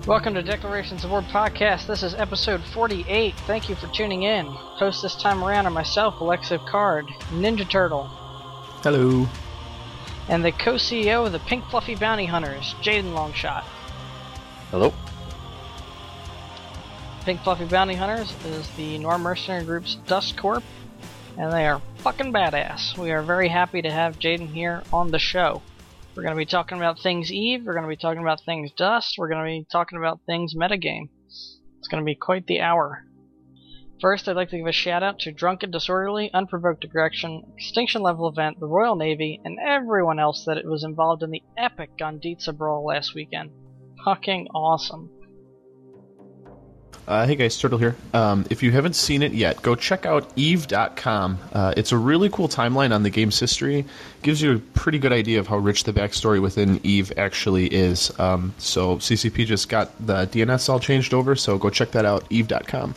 Welcome to Declarations of War Podcast. This is episode 48. Thank you for tuning in. Host this time around are myself, Alexiv Card, Ninja Turtle. Hello. And the co-CEO of the Pink Fluffy Bounty Hunters, Jaden Longshot. Hello. Pink Fluffy Bounty Hunters is the Noir Mercenary Group's Dust Corp, and they are fucking badass. We are very happy to have Jaden here on the show. We're going to be talking about things Eve, we're going to be talking about things Dust, we're going to be talking about things metagame. It's going to be quite the hour. First, I'd like to give a shout out to Drunken Disorderly, Unprovoked Aggression, Extinction Level Event, the Royal Navy, and everyone else that was involved in the epic Gonditsa Brawl last weekend. Fucking awesome. Hey guys, Turtle here. If you haven't seen it yet, go check out Eve.com. It's a really cool timeline on the game's history. Gives you a pretty good idea of how rich the backstory within Eve actually is. So CCP just got the DNS all changed over, so go check that out, Eve.com.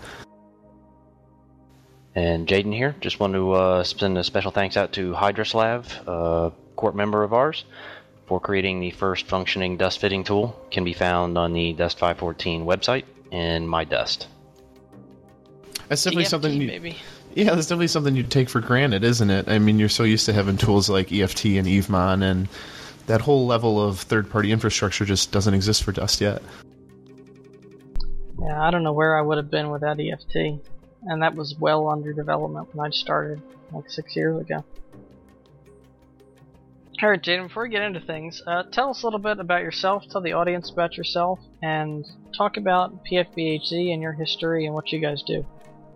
And Jaden here. Just want to send a special thanks out to Hydraslav, a Corp member of ours, for creating the first functioning dust fitting tool. Can be found on the Dust 514 website in My Dust. That's definitely EFT, something. baby. Yeah, that's definitely something you take for granted, isn't it? I mean, you're so used to having tools like EFT and EveMon, and that whole level of third-party infrastructure just doesn't exist for Dust yet. Yeah, I don't know where I would have been without EFT. And that was well under development when I started, like 6 years ago. Alright, Jaden, before we get into things, tell us a little bit about yourself, tell the audience about yourself, and talk about PFBHZ and your history and what you guys do.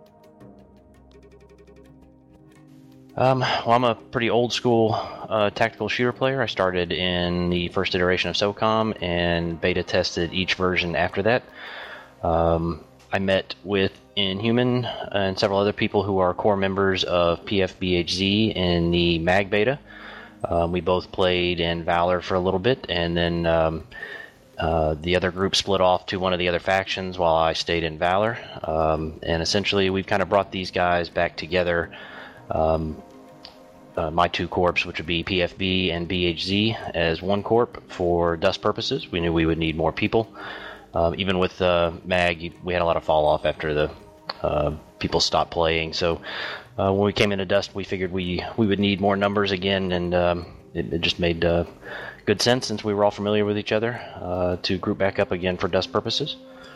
Well, I'm a pretty old school tactical shooter player. I started in the first iteration of SOCOM and beta tested each version after that. I met with Inhuman and several other people who are core members of PFBHZ in the MAG beta. We both played in Valor for a little bit, and then the other group split off to one of the other factions while I stayed in Valor. And essentially, we've kind of brought these guys back together. My two corps, which would be PFB and BHZ, as one corp for Dust purposes. We knew we would need more people. Even with MAG, we had a lot of fall off after the people stopped playing. So when we came into Dust, we figured we would need more numbers again, and it just made good sense since we were all familiar with each other to group back up again for Dust purposes.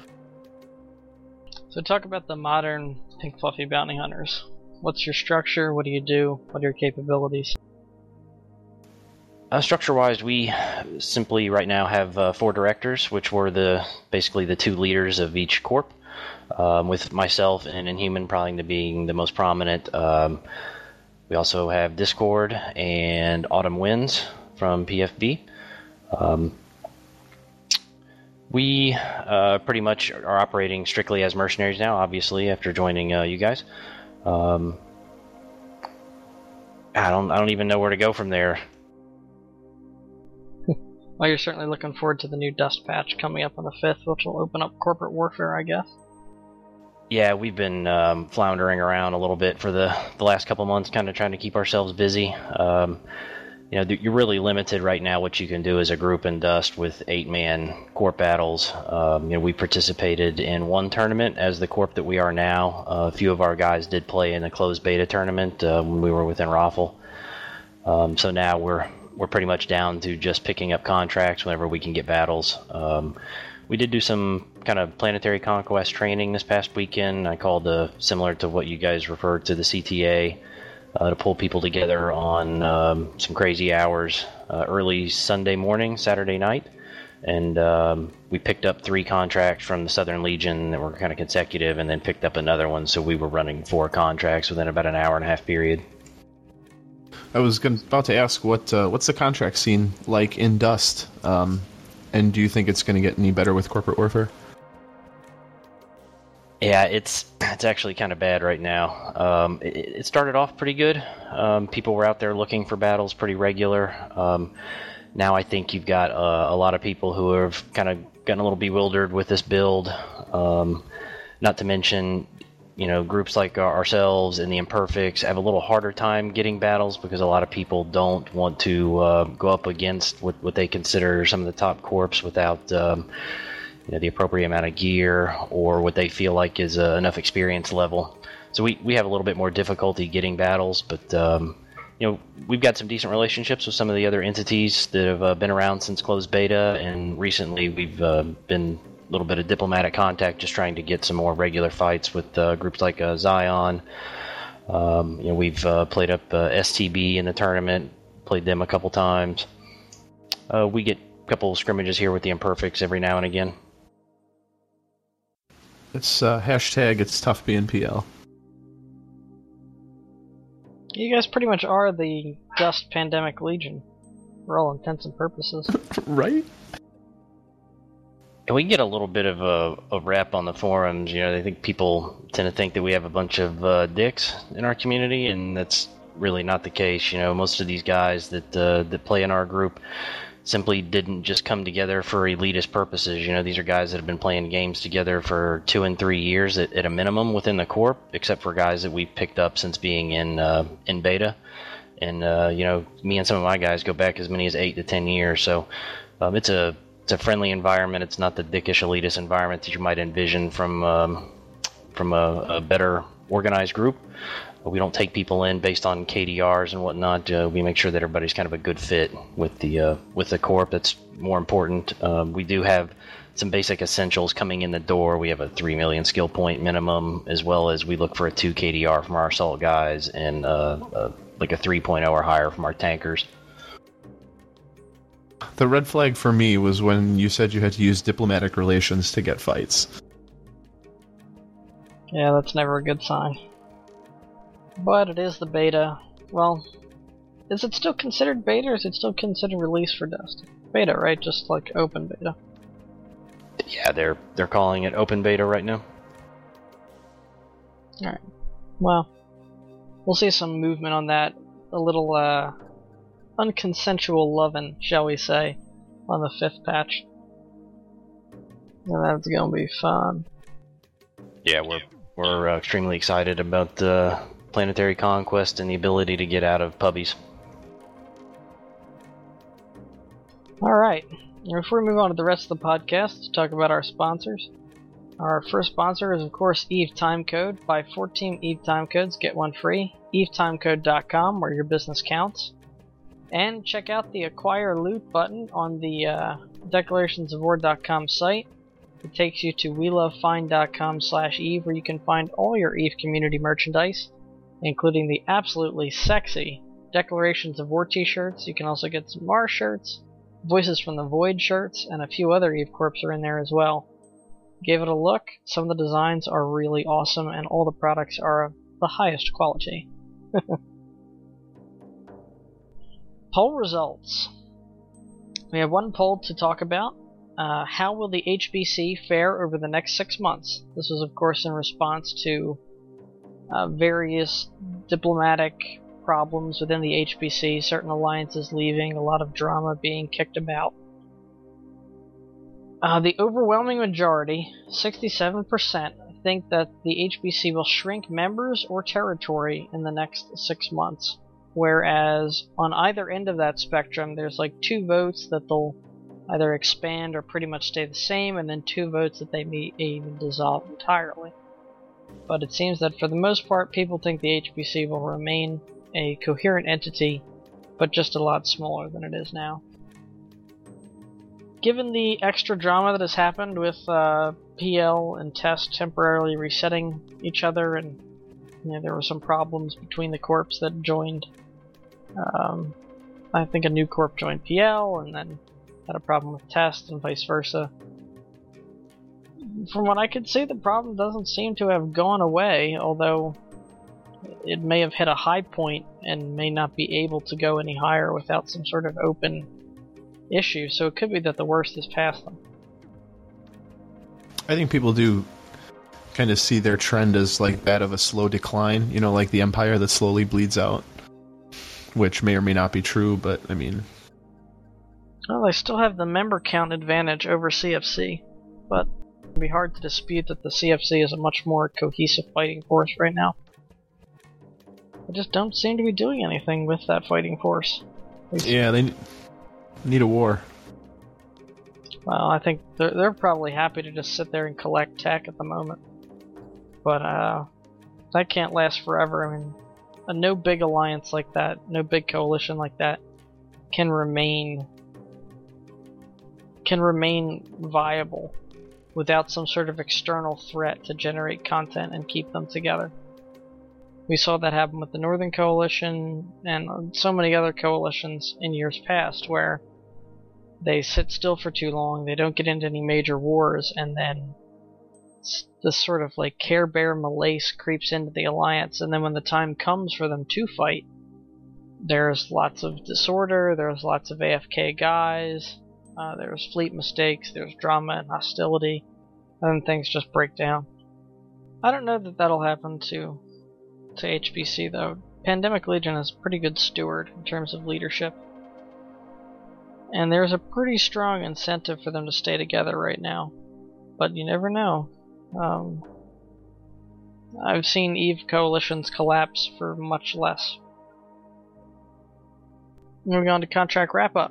So talk about the modern Pink Fluffy Bounty Hunters. What's your structure? What do you do? What are your capabilities? Structure-wise, we simply right now have 4 directors, which were basically the 2 leaders of each corp, with myself and Inhuman probably being the most prominent. We also have Discord and Autumn Winds from PFB. We pretty much are operating strictly as mercenaries now, obviously, after joining you guys. I don't even know where to go from there. Well, you're certainly looking forward to the new Dust patch coming up on the 5th, which will open up corporate warfare, I guess. Yeah, we've been floundering around a little bit for the last couple months, kind of trying to keep ourselves busy. You're really limited right now what you can do as a group in Dust with 8-man corp battles. We participated in one tournament as the corp that we are now. A few of our guys did play in a closed beta tournament when we were within Raffle. So now we're pretty much down to just picking up contracts whenever we can get battles. We did do some kind of planetary conquest training this past weekend. I called similar to what you guys referred to the CTA, to pull people together on some crazy hours early Sunday morning, Saturday night. And we picked up 3 contracts from the Southern Legion that were kind of consecutive, and then picked up another one. So we were running 4 contracts within about an hour and a half period. I was about to ask, what's the contract scene like in Dust? And do you think it's going to get any better with corporate warfare? Yeah, it's actually kind of bad right now. It started off pretty good. People were out there looking for battles pretty regular. Now I think you've got a lot of people who have kind of gotten a little bewildered with this build. Not to mention, groups like ourselves and the Imperfects have a little harder time getting battles because a lot of people don't want to go up against what they consider some of the top corps without the appropriate amount of gear or what they feel like is enough experience level. So we have a little bit more difficulty getting battles, but we've got some decent relationships with some of the other entities that have been around since closed beta, and recently we've been a little bit of diplomatic contact, just trying to get some more regular fights with groups like Zion. We've played up STB in the tournament, played them a couple times. We get a couple of scrimmages here with the Imperfects every now and again. It's hashtag it's tough being PL. You guys pretty much are the Dust Pandemic Legion, for all intents and purposes. Right? And we get a little bit of a rep on the forums. I think people tend to think that we have a bunch of dicks in our community, and that's really not the case. Most of these guys that play in our group simply didn't just come together for elitist purposes. These are guys that have been playing games together for 2 and 3 years at a minimum within the Corp, except for guys that we've picked up since being in beta. And me and some of my guys go back as many as 8 to 10 years. So it's a friendly environment. It's not the dickish elitist environment that you might envision from a better organized group. We don't take people in based on KDRs and whatnot. We make sure that everybody's kind of a good fit with the Corp. That's more important. We do have some basic essentials coming in the door. We have a 3 million skill point minimum, as well as we look for a 2 KDR from our assault guys and like a 3.0 or higher from our tankers. The red flag for me was when you said you had to use diplomatic relations to get fights. Yeah, that's never a good sign. But it is the beta. Well, is it still considered beta, or is it still considered release for Dust? Beta, right? Just like open beta. Yeah, they're calling it open beta right now. Alright. Well, we'll see some movement on that. A little unconsensual lovin', shall we say, on the 5th patch. And that's gonna be fun. Yeah, we're extremely excited about Planetary Conquest and the ability to get out of pubbies. Alright, before we move on to the rest of the podcast, let's talk about our sponsors. Our first sponsor is, of course, EVE Timecode. Buy 14 EVE Timecodes, get one free. EVETimecode.com, where your business counts. And check out the Acquire Loot button on the declarationsofwar.com site. It takes you to welovefind.com/EVE, where you can find all your EVE community merchandise, including the absolutely sexy Declarations of War t-shirts. You can also get some Mars shirts, Voices from the Void shirts, and a few other EVE Corps are in there as well. Give it a look. Some of the designs are really awesome, and all the products are of the highest quality. Poll results. We have one poll to talk about. How will the HBC fare over the next 6 months? This was, of course, in response to various diplomatic problems within the HBC, certain alliances leaving, a lot of drama being kicked about. The overwhelming majority, 67%, think that the HBC will shrink members or territory in the next 6 months. Whereas on either end of that spectrum, there's like 2 votes that they'll either expand or pretty much stay the same, and then 2 votes that they may even dissolve entirely. But it seems that for the most part, people think the HBC will remain a coherent entity, but just a lot smaller than it is now. Given the extra drama that has happened with PL and Test temporarily resetting each other, and there were some problems between the corps that joined. I think a new corp joined PL and then had a problem with Test and vice versa. From what I could see, the problem doesn't seem to have gone away, although it may have hit a high point and may not be able to go any higher without some sort of open issue, so it could be that the worst is past them. I think people do kind of see their trend as like that of a slow decline, like the Empire that slowly bleeds out, which may or may not be true, but I mean... Well, they still have the member count advantage over CFC, but it would be hard to dispute that the CFC is a much more cohesive fighting force right now. They just don't seem to be doing anything with that fighting force. Yeah, they need a war. Well, I think they're probably happy to just sit there and collect tech at the moment. But that can't last forever. I mean, no big alliance like that, no big coalition like that can remain viable without some sort of external threat to generate content and keep them together. We saw that happen with the Northern Coalition and so many other coalitions in years past, where they sit still for too long, they don't get into any major wars, and then this sort of like Care Bear malaise creeps into the alliance, and then when the time comes for them to fight, there's lots of disorder, there's lots of AFK guys, there's fleet mistakes, there's drama and hostility, and then things just break down. I don't know that that'll happen to HBC though. Pandemic Legion is a pretty good steward in terms of leadership. And there's a pretty strong incentive for them to stay together right now. But you never know. I've seen EVE coalitions collapse for much less. Moving on to contract wrap-up.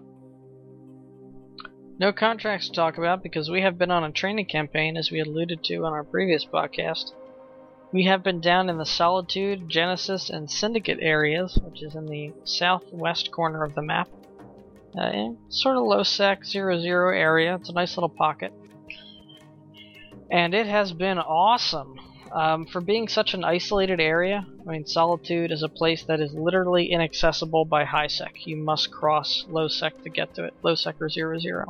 No contracts to talk about because we have been on a training campaign, as we alluded to on our previous podcast. We have been down in the Solitude, Genesis, and Syndicate areas, which is in the southwest corner of the map. Sort of low sec 0-0 area. It's a nice little pocket. And it has been awesome. For being such an isolated area, I mean, Solitude is a place that is literally inaccessible by high sec. You must cross low sec to get to it. Low sec or 0-0.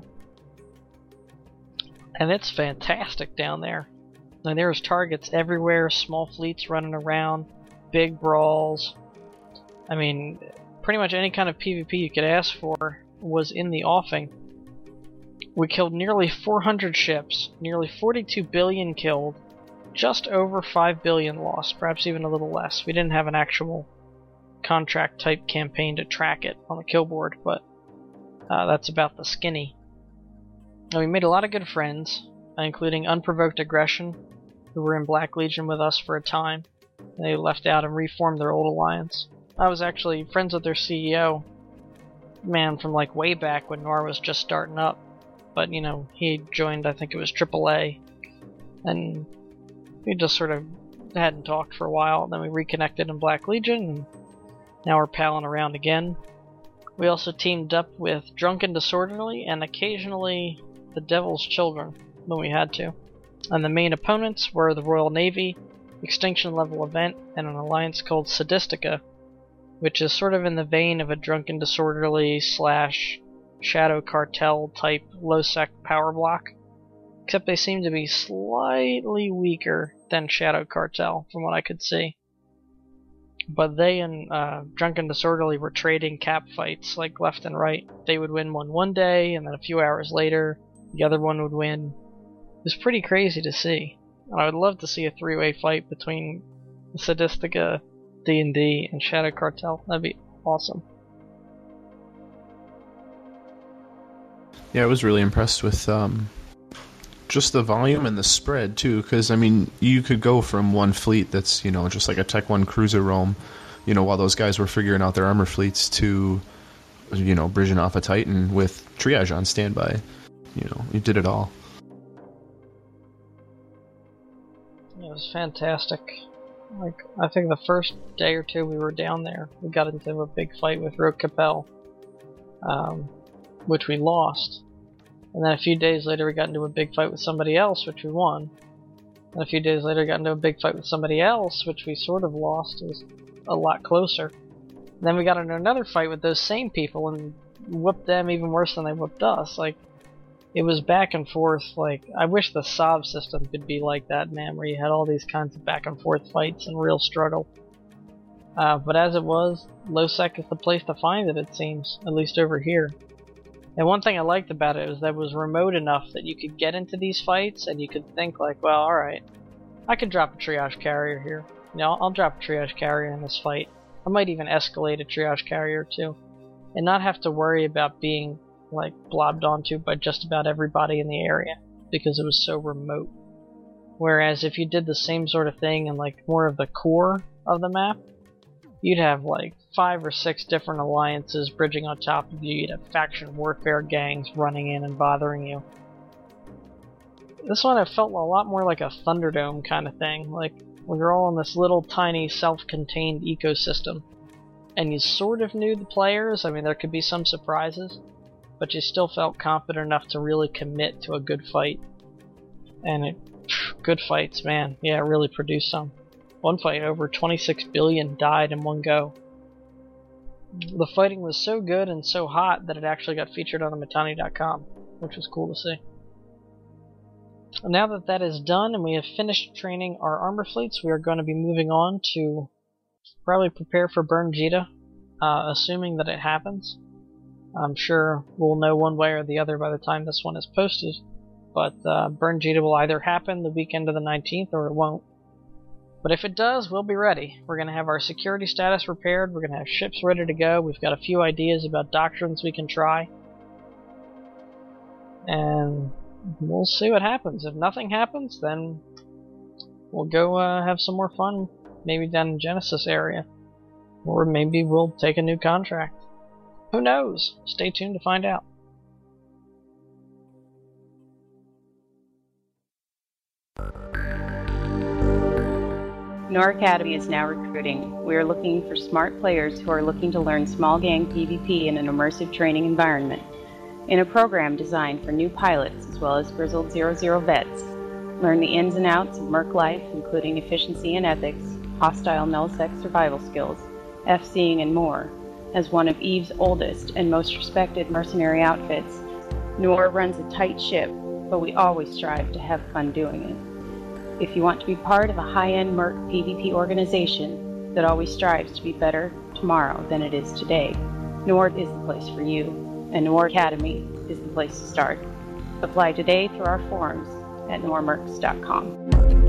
And it's fantastic down there. And there's targets everywhere, small fleets running around, big brawls. I mean, pretty much any kind of PvP you could ask for was in the offing. We killed nearly 400 ships, nearly 42 billion killed, just over 5 billion lost, perhaps even a little less. We didn't have an actual contract type campaign to track it on the kill board, but that's about the skinny. And we made a lot of good friends, including Unprovoked Aggression, who were in Black Legion with us for a time. They left out and reformed their old alliance. I was actually friends with their CEO, man, from like way back when Noir was just starting up. But, you know, he joined, I think it was AAA, and we just sort of hadn't talked for a while. Then we reconnected in Black Legion, and now we're palling around again. We also teamed up with Drunken Disorderly and occasionally the Devil's Children when we had to. And the main opponents were the Royal Navy, Extinction Level Event, and an alliance called Sadistica, which is sort of in the vein of a Drunken Disorderly / Shadow Cartel type low-sec power block, except they seem to be slightly weaker than Shadow Cartel from what I could see. But they and Drunken Disorderly were trading cap fights like left and right. They would win one day, and then a few hours later the other one would win. It was pretty crazy to see, and I would love to see a three-way fight between Sadistica, D&D, and Shadow Cartel. That'd be awesome. Yeah, I was really impressed with just the volume and the spread too, because I mean, you could go from one fleet that's, you know, just like a Tech 1 cruiser roam, you know, while those guys were figuring out their armor fleets, to, you know, bridging off a Titan with triage on standby. You know, you did it all. It was fantastic. Like, I think the first day or two we were down there, we got into a big fight with Rogue Capel, which we lost. And then a few days later we got into a big fight with somebody else, which we won. And a few days later we got into a big fight with somebody else, which we sort of lost. It was a lot closer. And then we got into another fight with those same people and whooped them even worse than they whooped us. Like, it was back and forth. Like, I wish the SOB system could be like that, man, where you had all these kinds of back and forth fights and real struggle. But as it was, low-sec is the place to find it, it seems, at least over here. And one thing I liked about it was that it was remote enough that you could get into these fights and you could think like, well, alright, I could drop a triage carrier here. You know, I'll drop a triage carrier in this fight. I might even escalate a triage carrier too. And not have to worry about being like blobbed onto by just about everybody in the area because it was so remote. Whereas if you did the same sort of thing in like more of the core of the map, you'd have like 5 or 6 different alliances bridging on top of you. You'd have faction warfare gangs running in and bothering you. This one, it felt a lot more like a Thunderdome kind of thing. Like, we were all in this little tiny self-contained ecosystem. And you sort of knew the players. I mean, there could be some surprises. But you still felt confident enough to really commit to a good fight. And good fights, man. Yeah, it really produced some. One fight, over 26 billion died in one go. The fighting was so good and so hot that it actually got featured on the Mittani.com, which was cool to see. Now that that is done and we have finished training our armor fleets, we are going to be moving on to probably prepare for Burn Jita, assuming that it happens. I'm sure we'll know one way or the other by the time this one is posted, but Burn Jita will either happen the weekend of the 19th or it won't. But if it does, we'll be ready. We're going to have our security status repaired, we're going to have ships ready to go, we've got a few ideas about doctrines we can try, and we'll see what happens. If nothing happens, then we'll go have some more fun, maybe down in Genesis area. Or maybe we'll take a new contract. Who knows? Stay tuned to find out. Nor Academy is now recruiting. We are looking for smart players who are looking to learn small gang PvP in an immersive training environment. In a program designed for new pilots as well as grizzled 00 vets, learn the ins and outs of merc life, including efficiency and ethics, hostile null-sec survival skills, F-seeing, and more. As one of EVE's oldest and most respected mercenary outfits, Noor runs a tight ship, but we always strive to have fun doing it. If you want to be part of a high-end merc PvP organization that always strives to be better tomorrow than it is today, Noor is the place for you, and Noor Academy is the place to start. Apply today through our forums at noormercs.com.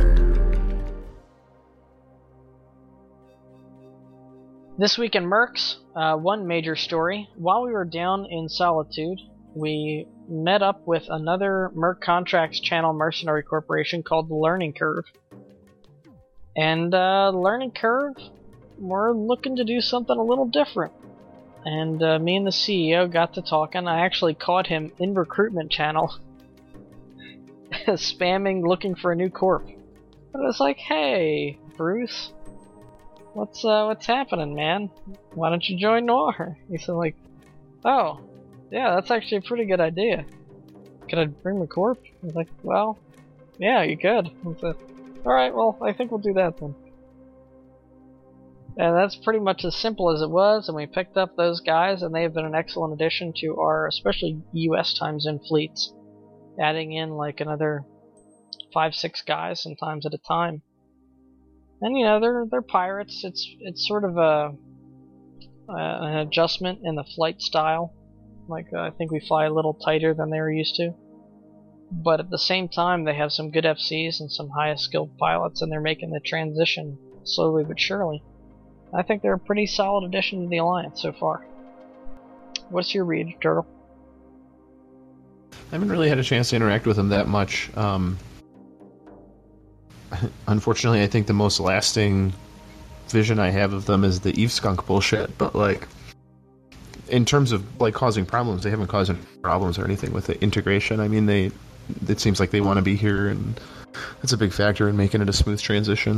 This week in Mercs, one major story. While we were down in Solitude, we met up with another Merc Contracts channel mercenary corporation called the Learning Curve. And Learning Curve, we're looking to do something a little different. And me and the CEO got to talking. I actually caught him in recruitment channel spamming looking for a new corp. And I was like, hey, Bruce, what's happening, man? Why don't you join Noir? He said, like, oh, yeah, that's actually a pretty good idea. Could I bring the corp? I was like, well, yeah, you could. I said, alright, well, I think we'll do that then. And that's pretty much as simple as it was, and we picked up those guys, and they have been an excellent addition to our, especially US times in fleets. Adding in like another 5-6 guys sometimes at a time. And you know, they're pirates. It's sort of an adjustment in the flight style. Like I think we fly a little tighter than they were used to. But at the same time, they have some good FCs and some highest skilled pilots, and they're making the transition slowly but surely. I think they're a pretty solid addition to the Alliance so far. What's your read, Turtle? I haven't really had a chance to interact with them that much. Unfortunately, I think the most lasting vision I have of them is the Eve Skunk bullshit, but like, in terms of like causing problems, they haven't caused any problems or anything with the integration. I mean, it seems like they want to be here, and that's a big factor in making it a smooth transition.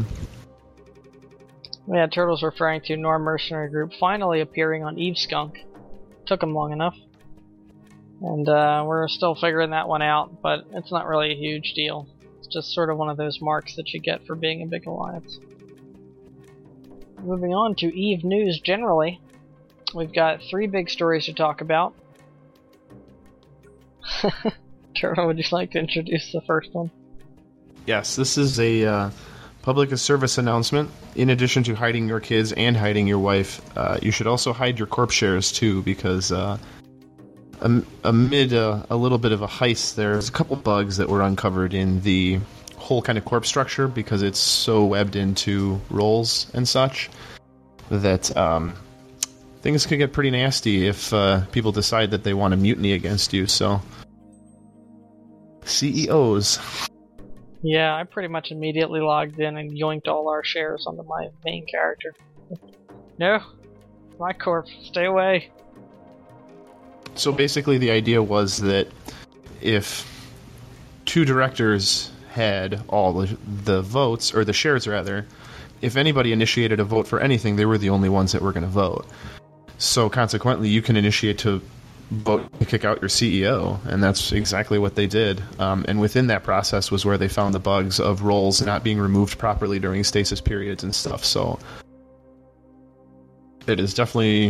Yeah, Turtle's referring to Norm Mercenary Group finally appearing on Eve Skunk. Took them long enough. And we're still figuring that one out, but it's not really a huge deal. It's just sort of one of those marks that you get for being a big alliance. Moving on to EVE news generally, we've got 3 big stories to talk about. Turtle, would you like to introduce the first one? Yes, this is a public service announcement. In addition to hiding your kids and hiding your wife, you should also hide your corp shares too, because amid a little bit of a heist, there's a couple bugs that were uncovered in the whole kind of corp structure, because it's so webbed into roles and such that things could get pretty nasty if people decide that they want to mutiny against you. So, CEOs. Yeah, I pretty much immediately logged in and yoinked all our shares onto my main character. No, my corp, stay away. So basically the idea was that if two directors had all the votes, or the shares rather, if anybody initiated a vote for anything, they were the only ones that were going to vote. So consequently, you can initiate to vote to kick out your CEO, and that's exactly what they did. And within that process was where they found the bugs of roles not being removed properly during stasis periods and stuff. So it is definitely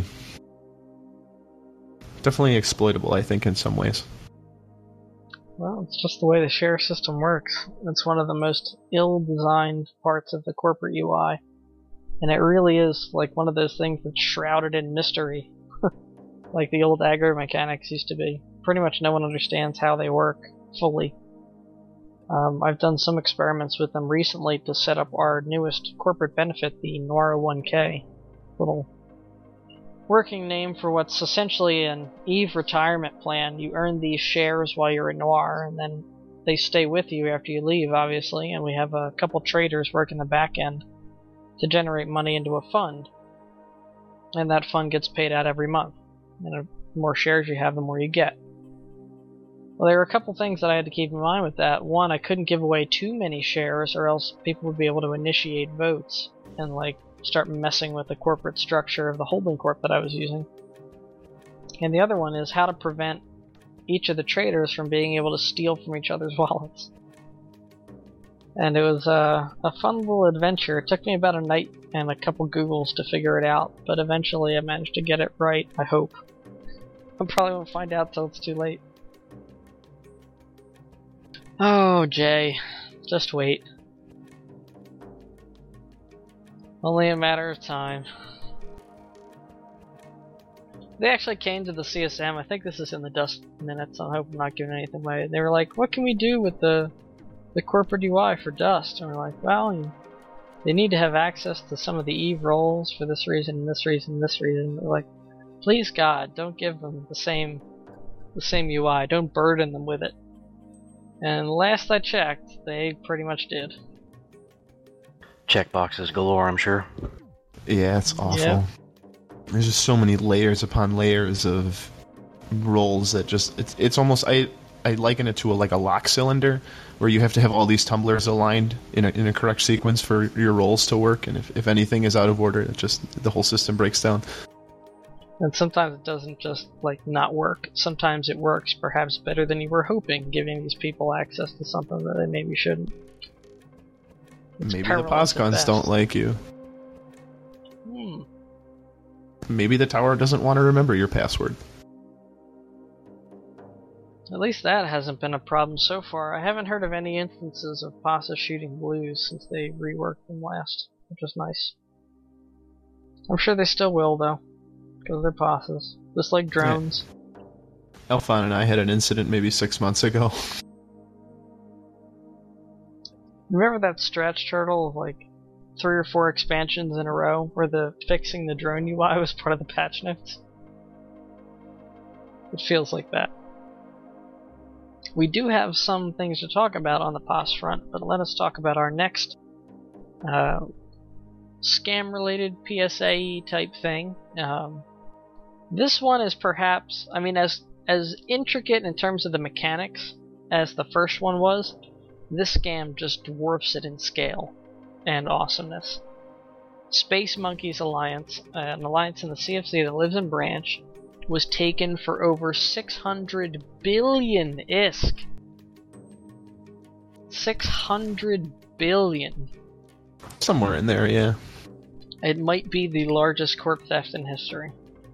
exploitable, I think, in some ways. Well, it's just the way the share system works. It's one of the most ill-designed parts of the corporate UI. And it really is like one of those things that's shrouded in mystery. Like the old aggro mechanics used to be. Pretty much no one understands how they work fully. I've done some experiments with them recently to set up our newest corporate benefit, the Nora 1K. Little working name for what's essentially an EVE retirement plan. You earn these shares while you're in Noir, and then they stay with you after you leave, obviously, and we have a couple traders working the back end to generate money into a fund. And that fund gets paid out every month. And the more shares you have, the more you get. Well, there were a couple things that I had to keep in mind with that. One, I couldn't give away too many shares, or else people would be able to initiate votes and, like, start messing with the corporate structure of the holding corp that I was using. And the other one is how to prevent each of the traders from being able to steal from each other's wallets. And it was a fun little adventure. It took me about a night and a couple Googles to figure it out, but eventually I managed to get it right, I hope. I probably won't find out till it's too late. Oh, Jay. Just wait. Only a matter of time. They actually came to the CSM. I think this is in the Dust minutes. I hope I'm not giving anything away. They were like, what can we do with the corporate UI for Dust? And we're like, well, they need to have access to some of the EVE roles for this reason, and this reason, and this reason. We're like, please God, don't give them the same UI. Don't burden them with it. And last I checked, they pretty much did. Checkboxes galore, I'm sure. Yeah, it's awful. Yeah. There's just so many layers upon layers of roles that just it's almost I liken it to like a lock cylinder where you have to have all these tumblers aligned in a correct sequence for your roles to work, and if anything is out of order, it just the whole system breaks down. And sometimes it doesn't just like not work. Sometimes it works perhaps better than you were hoping, giving these people access to something that they maybe shouldn't. Maybe the Poscons don't like you. Maybe the tower doesn't want to remember your password. At least that hasn't been a problem so far. I haven't heard of any instances of PASA shooting blues since they reworked them last, which is nice. I'm sure they still will, though, because they're PASAs. Just like drones. Yeah. Alphon and I had an incident maybe 6 months ago. Remember that stretch turtle of like 3 or 4 expansions in a row where the fixing the drone UI was part of the patch notes? It feels like that. We do have some things to talk about on the POS front, but let us talk about our next scam-related PSAE type thing. This one is perhaps, I mean, as intricate in terms of the mechanics as the first one was, this scam just dwarfs it in scale and awesomeness. Space Monkeys Alliance, an alliance in the CFC that lives in Branch, was taken for over 600 billion ISK. 600 billion. Somewhere in there, yeah. It might be the largest corp theft in history.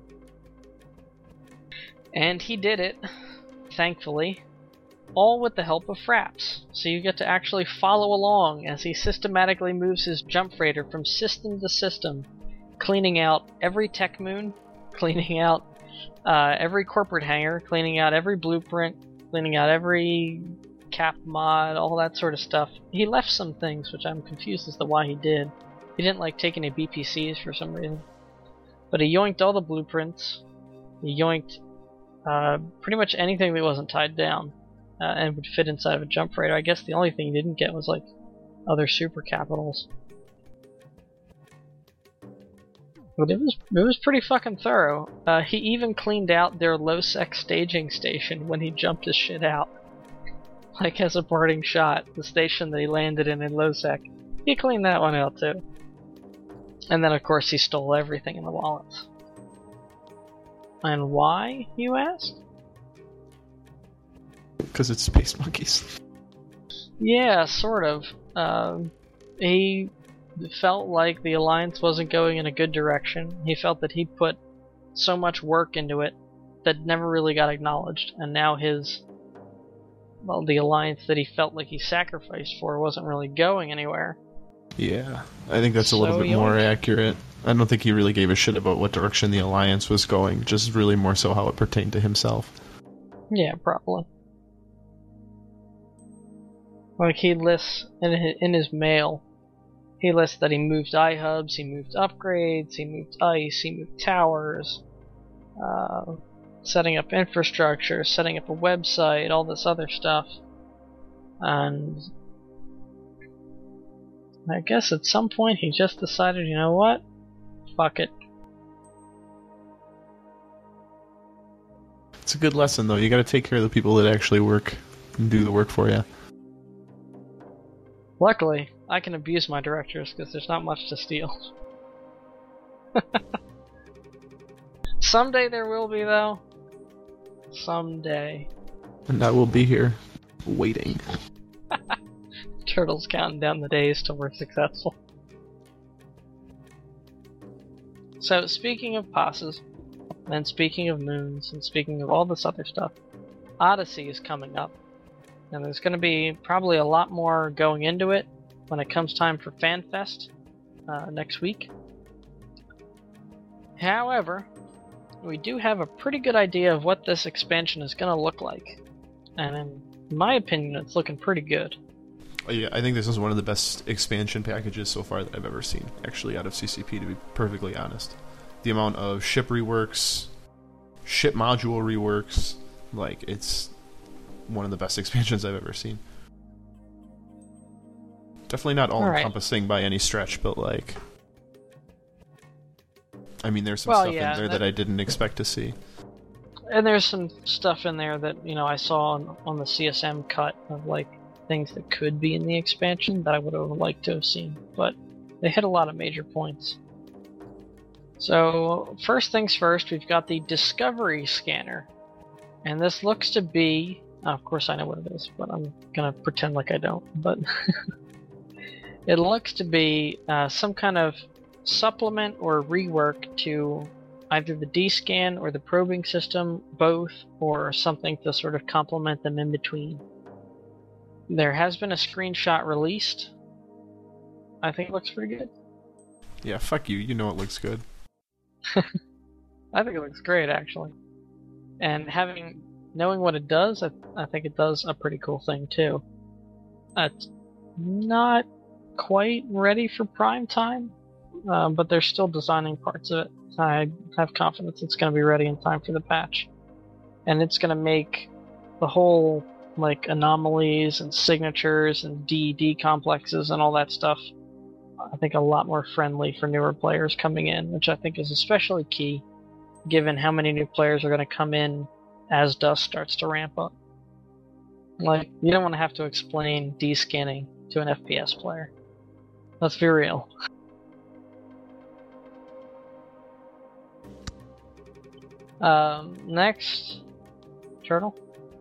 And he did it, thankfully, all with the help of Fraps. So you get to actually follow along as he systematically moves his jump freighter from system to system, cleaning out every tech moon, cleaning out every corporate hangar, cleaning out every blueprint, cleaning out every cap mod, all that sort of stuff. He left some things, which I'm confused as to why he did. He didn't like take any BPCs for some reason. But he yoinked all the blueprints. He yoinked pretty much anything that wasn't tied down and would fit inside of a jump freighter. I guess the only thing he didn't get was like other super capitals. But it was pretty fucking thorough. He even cleaned out their low-sec staging station when he jumped his shit out. like as a parting shot, the station that he landed in Losec. He cleaned that one out too. And then of course he stole everything in the wallets. And why, you ask? Because it's Space Monkeys. Yeah, sort of. He felt like the Alliance wasn't going in a good direction. He felt that he put so much work into it that never really got acknowledged, and now the Alliance that he felt like he sacrificed for wasn't really going anywhere. Yeah, I think that's a little bit more accurate. I don't think he really gave a shit about what direction the Alliance was going, just really more so how it pertained to himself. Yeah, probably. Like he lists in his mail, he lists that he moved iHubs, he moved upgrades, he moved ICE, he moved towers, setting up infrastructure, setting up a website, all this other stuff. And I guess at some point he just decided, you know what? Fuck it. It's a good lesson, though. You gotta take care of the people that actually work and do the work for you. Luckily, I can abuse my directors because there's not much to steal. Someday there will be, though. Someday. And I will be here, waiting. Turtle's counting down the days till we're successful. So, speaking of passes, and speaking of moons, and speaking of all this other stuff, Odyssey is coming up. And there's going to be probably a lot more going into it when it comes time for FanFest next week. However, we do have a pretty good idea of what this expansion is going to look like. And in my opinion, it's looking pretty good. Oh, yeah, I think this is one of the best expansion packages so far that I've ever seen, actually, out of CCP, to be perfectly honest. The amount of ship reworks, ship module reworks, like, it's one of the best expansions I've ever seen. Definitely not all-encompassing by any stretch, but, like, I mean, there's some stuff in there that I didn't expect to see. And there's some stuff in there that, you know, I saw on the CSM cut of, like, things that could be in the expansion that I would have liked to have seen, but they hit a lot of major points. So, first things first, we've got the Discovery Scanner. And this looks to be... of course I know what it is, but I'm gonna pretend like I don't. But it looks to be some kind of supplement or rework to either the D-scan or the probing system, both, or something to sort of complement them in between. There has been a screenshot released. I think it looks pretty good. Yeah, fuck you. You know it looks good. I think it looks great, actually. And knowing what it does, I think it does a pretty cool thing, too. It's not quite ready for prime time, but they're still designing parts of it. I have confidence it's going to be ready in time for the patch. And it's going to make the whole, like, anomalies and signatures and DED complexes and all that stuff, I think, a lot more friendly for newer players coming in, which I think is especially key, given how many new players are going to come in as Dust starts to ramp up. Like, you don't want to have to explain D-scanning to an FPS player. Let's be real. Next, Turtle?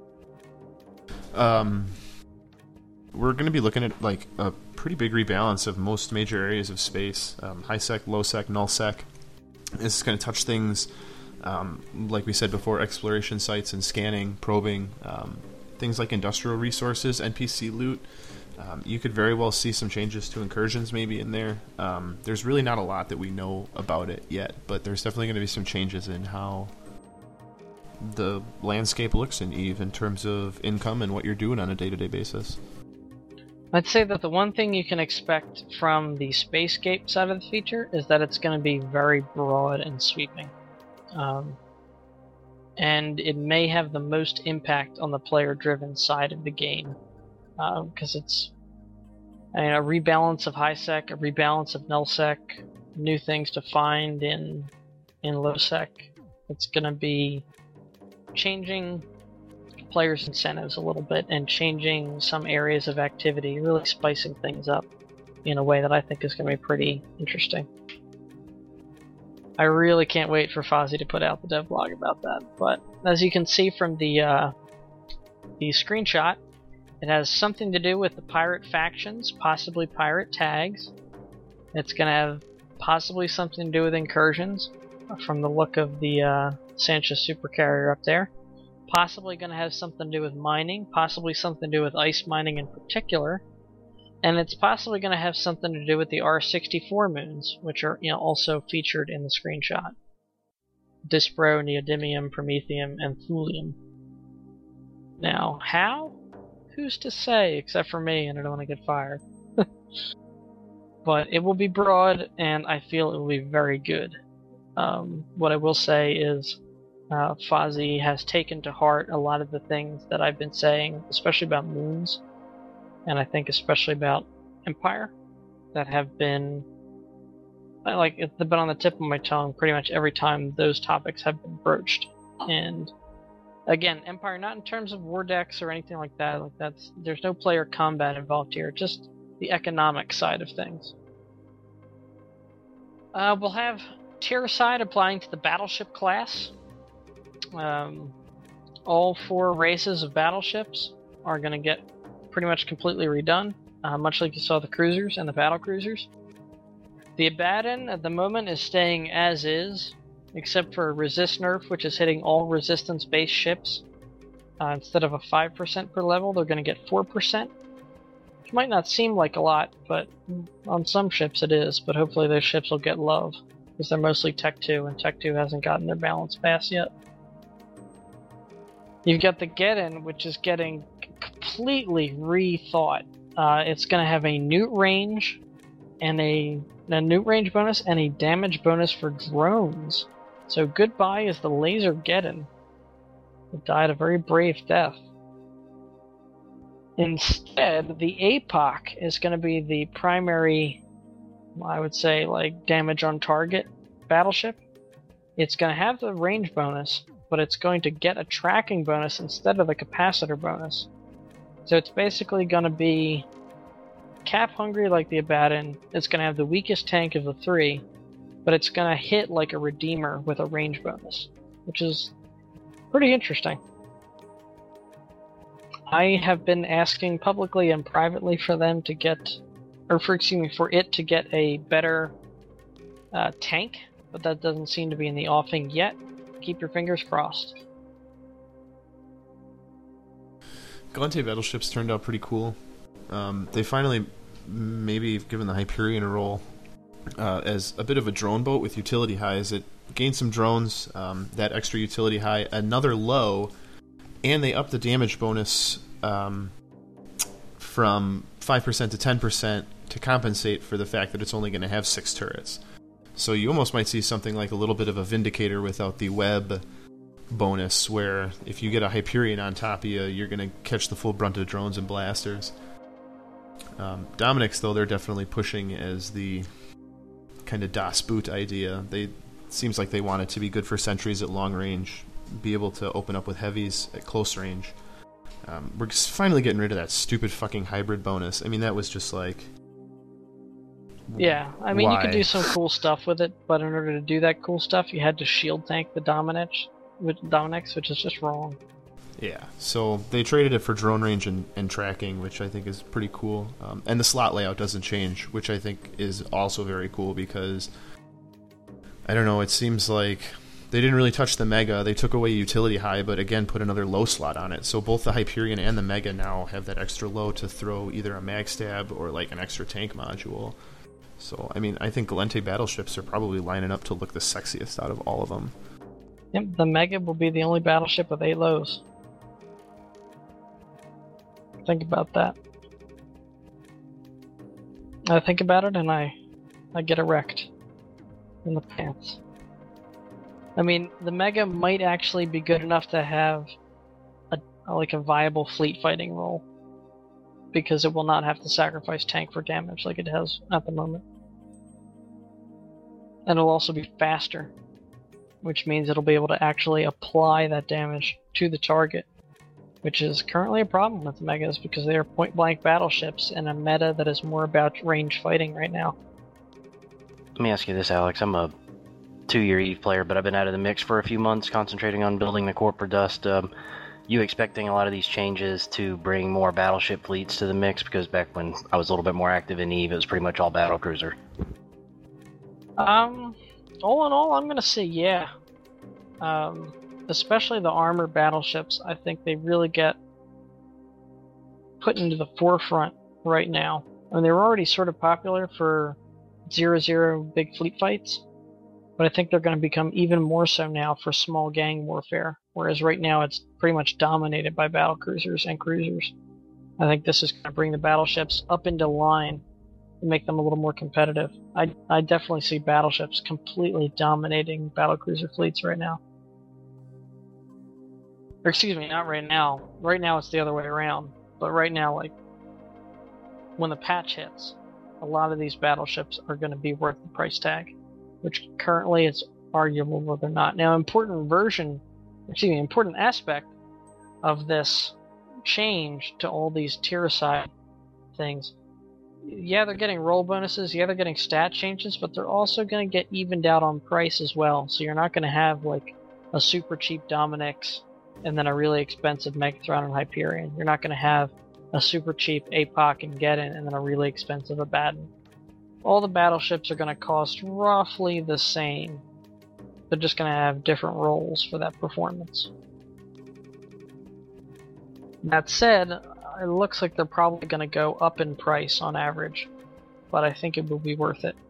We're going to be looking at, like, a pretty big rebalance of most major areas of space. High-sec, low-sec, null-sec. This is going to touch things, like we said before, exploration sites and scanning, probing, things like industrial resources, NPC loot. You could very well see some changes to incursions maybe in there. There's really not a lot that we know about it yet, but there's definitely going to be some changes in how the landscape looks in EVE in terms of income and what you're doing on a day-to-day basis. I'd say that the one thing you can expect from the Spacescape side of the feature is that it's going to be very broad and sweeping. And it may have the most impact on the player-driven side of the game. Because it's a rebalance of high-sec, a rebalance of null-sec, new things to find in low-sec. It's going to be changing players' incentives a little bit and changing some areas of activity, really spicing things up in a way that I think is going to be pretty interesting. I really can't wait for Fozzie to put out the devlog about that. But as you can see from the screenshot, it has something to do with the pirate factions, possibly pirate tags. It's going to have possibly something to do with incursions, from the look of the Sanchez supercarrier up there. Possibly going to have something to do with mining, possibly something to do with ice mining in particular, and it's possibly going to have something to do with the R64 moons, which are also featured in the screenshot. Dyspro, Neodymium, Promethium, and Thulium. Now, how? Who's to say, except for me, and I don't want to get fired. But it will be broad, and I feel it will be very good. What I will say is Fozzie has taken to heart a lot of the things that I've been saying, especially about moons, and I think especially about Empire, that have been it's been on the tip of my tongue pretty much every time those topics have been broached. And again, Empire not in terms of war decks or anything like that. There's no player combat involved here, just the economic side of things. We'll have Tiericide applying to the battleship class. All 4 races of battleships are going to get pretty much completely redone, much like you saw the cruisers and the battle cruisers. The Abaddon at the moment is staying as is, except for a resist nerf, which is hitting all resistance-based ships. Instead of a 5% per level, they're going to get 4%. Which might not seem like a lot, but on some ships it is. But hopefully those ships will get love, because they're mostly Tech 2, and Tech 2 hasn't gotten their balance pass yet. You've got the Geddon, which is getting completely rethought. It's going to have a newt range, and a newt range bonus, and a damage bonus for drones. So goodbye is the Laser Geddon. It died a very brave death. Instead, the APOC is going to be the primary, I would say, damage on target battleship. It's going to have the range bonus, but it's going to get a tracking bonus instead of the capacitor bonus. So it's basically going to be cap hungry like the Abaddon. It's going to have the weakest tank of the 3, but it's going to hit like a Redeemer with a range bonus, which is pretty interesting. I have been asking publicly and privately for them to get, for it to get a better tank, but that doesn't seem to be in the offing yet. Keep your fingers crossed. Gallente battleships turned out pretty cool. They finally maybe given the Hyperion a role as a bit of a drone boat with utility highs. It gained some drones, that extra utility high, another low, and they upped the damage bonus from 5% to 10% to compensate for the fact that it's only going to have 6 turrets. So you almost might see something like a little bit of a Vindicator without the web bonus, where if you get a Hyperion on top of you, you're going to catch the full brunt of drones and blasters. Dominix, though, they're definitely pushing as the kind of Das Boot idea. Seems like they want it to be good for sentries at long range, be able to open up with heavies at close range. We're just finally getting rid of that stupid fucking hybrid bonus. I mean, that was just like... Yeah, I mean, why? You could do some cool stuff with it, but in order to do that cool stuff, you had to shield tank the Dominix, which is just wrong. Yeah, so they traded it for drone range and tracking, which I think is pretty cool. And the slot layout doesn't change, which I think is also very cool because, I don't know, it seems like they didn't really touch the Mega. They took away utility high, but again put another low slot on it. So both the Hyperion and the Mega now have that extra low to throw either a mag stab or like an extra tank module. So, I mean, I think Gallente battleships are probably lining up to look the sexiest out of all of them. Yep, the Mega will be the only battleship with 8 lows. Think about that. I think about it and I get erect in the pants. I mean, the Mega might actually be good enough to have a viable fleet fighting role, because it will not have to sacrifice tank for damage like it has at the moment. And it'll also be faster, which means it'll be able to actually apply that damage to the target which is currently a problem with the Megas because they are point-blank battleships in a meta that is more about range fighting right now. Let me ask you this, Alex. I'm a 2-year EVE player, but I've been out of the mix for a few months, concentrating on building the Corp for Dust. You expecting a lot of these changes to bring more battleship fleets to the mix? Because back when I was a little bit more active in EVE, it was pretty much all battlecruiser. All in all, I'm gonna say yeah. Especially the armored battleships, I think they really get put into the forefront right now. I mean, they were already sort of popular for 0-0 big fleet fights, but I think they're going to become even more so now for small gang warfare, whereas right now it's pretty much dominated by battlecruisers and cruisers. I think this is going to bring the battleships up into line and make them a little more competitive. I definitely see battleships completely dominating battlecruiser fleets right now. Or excuse me, not right now. Right now it's the other way around. But right now, like, when the patch hits, a lot of these battleships are going to be worth the price tag, which currently it's arguable whether or not. Now, important aspect of this change to all these tier side things, yeah, they're getting roll bonuses, yeah, they're getting stat changes, but they're also going to get evened out on price as well. So you're not going to have, like, a super cheap Dominix and then a really expensive Megatron and Hyperion. You're not going to have a super cheap APOC and Geddon and then a really expensive Abaddon. All the battleships are going to cost roughly the same. They're just going to have different roles for that performance. That said, it looks like they're probably going to go up in price on average, but I think it will be worth it.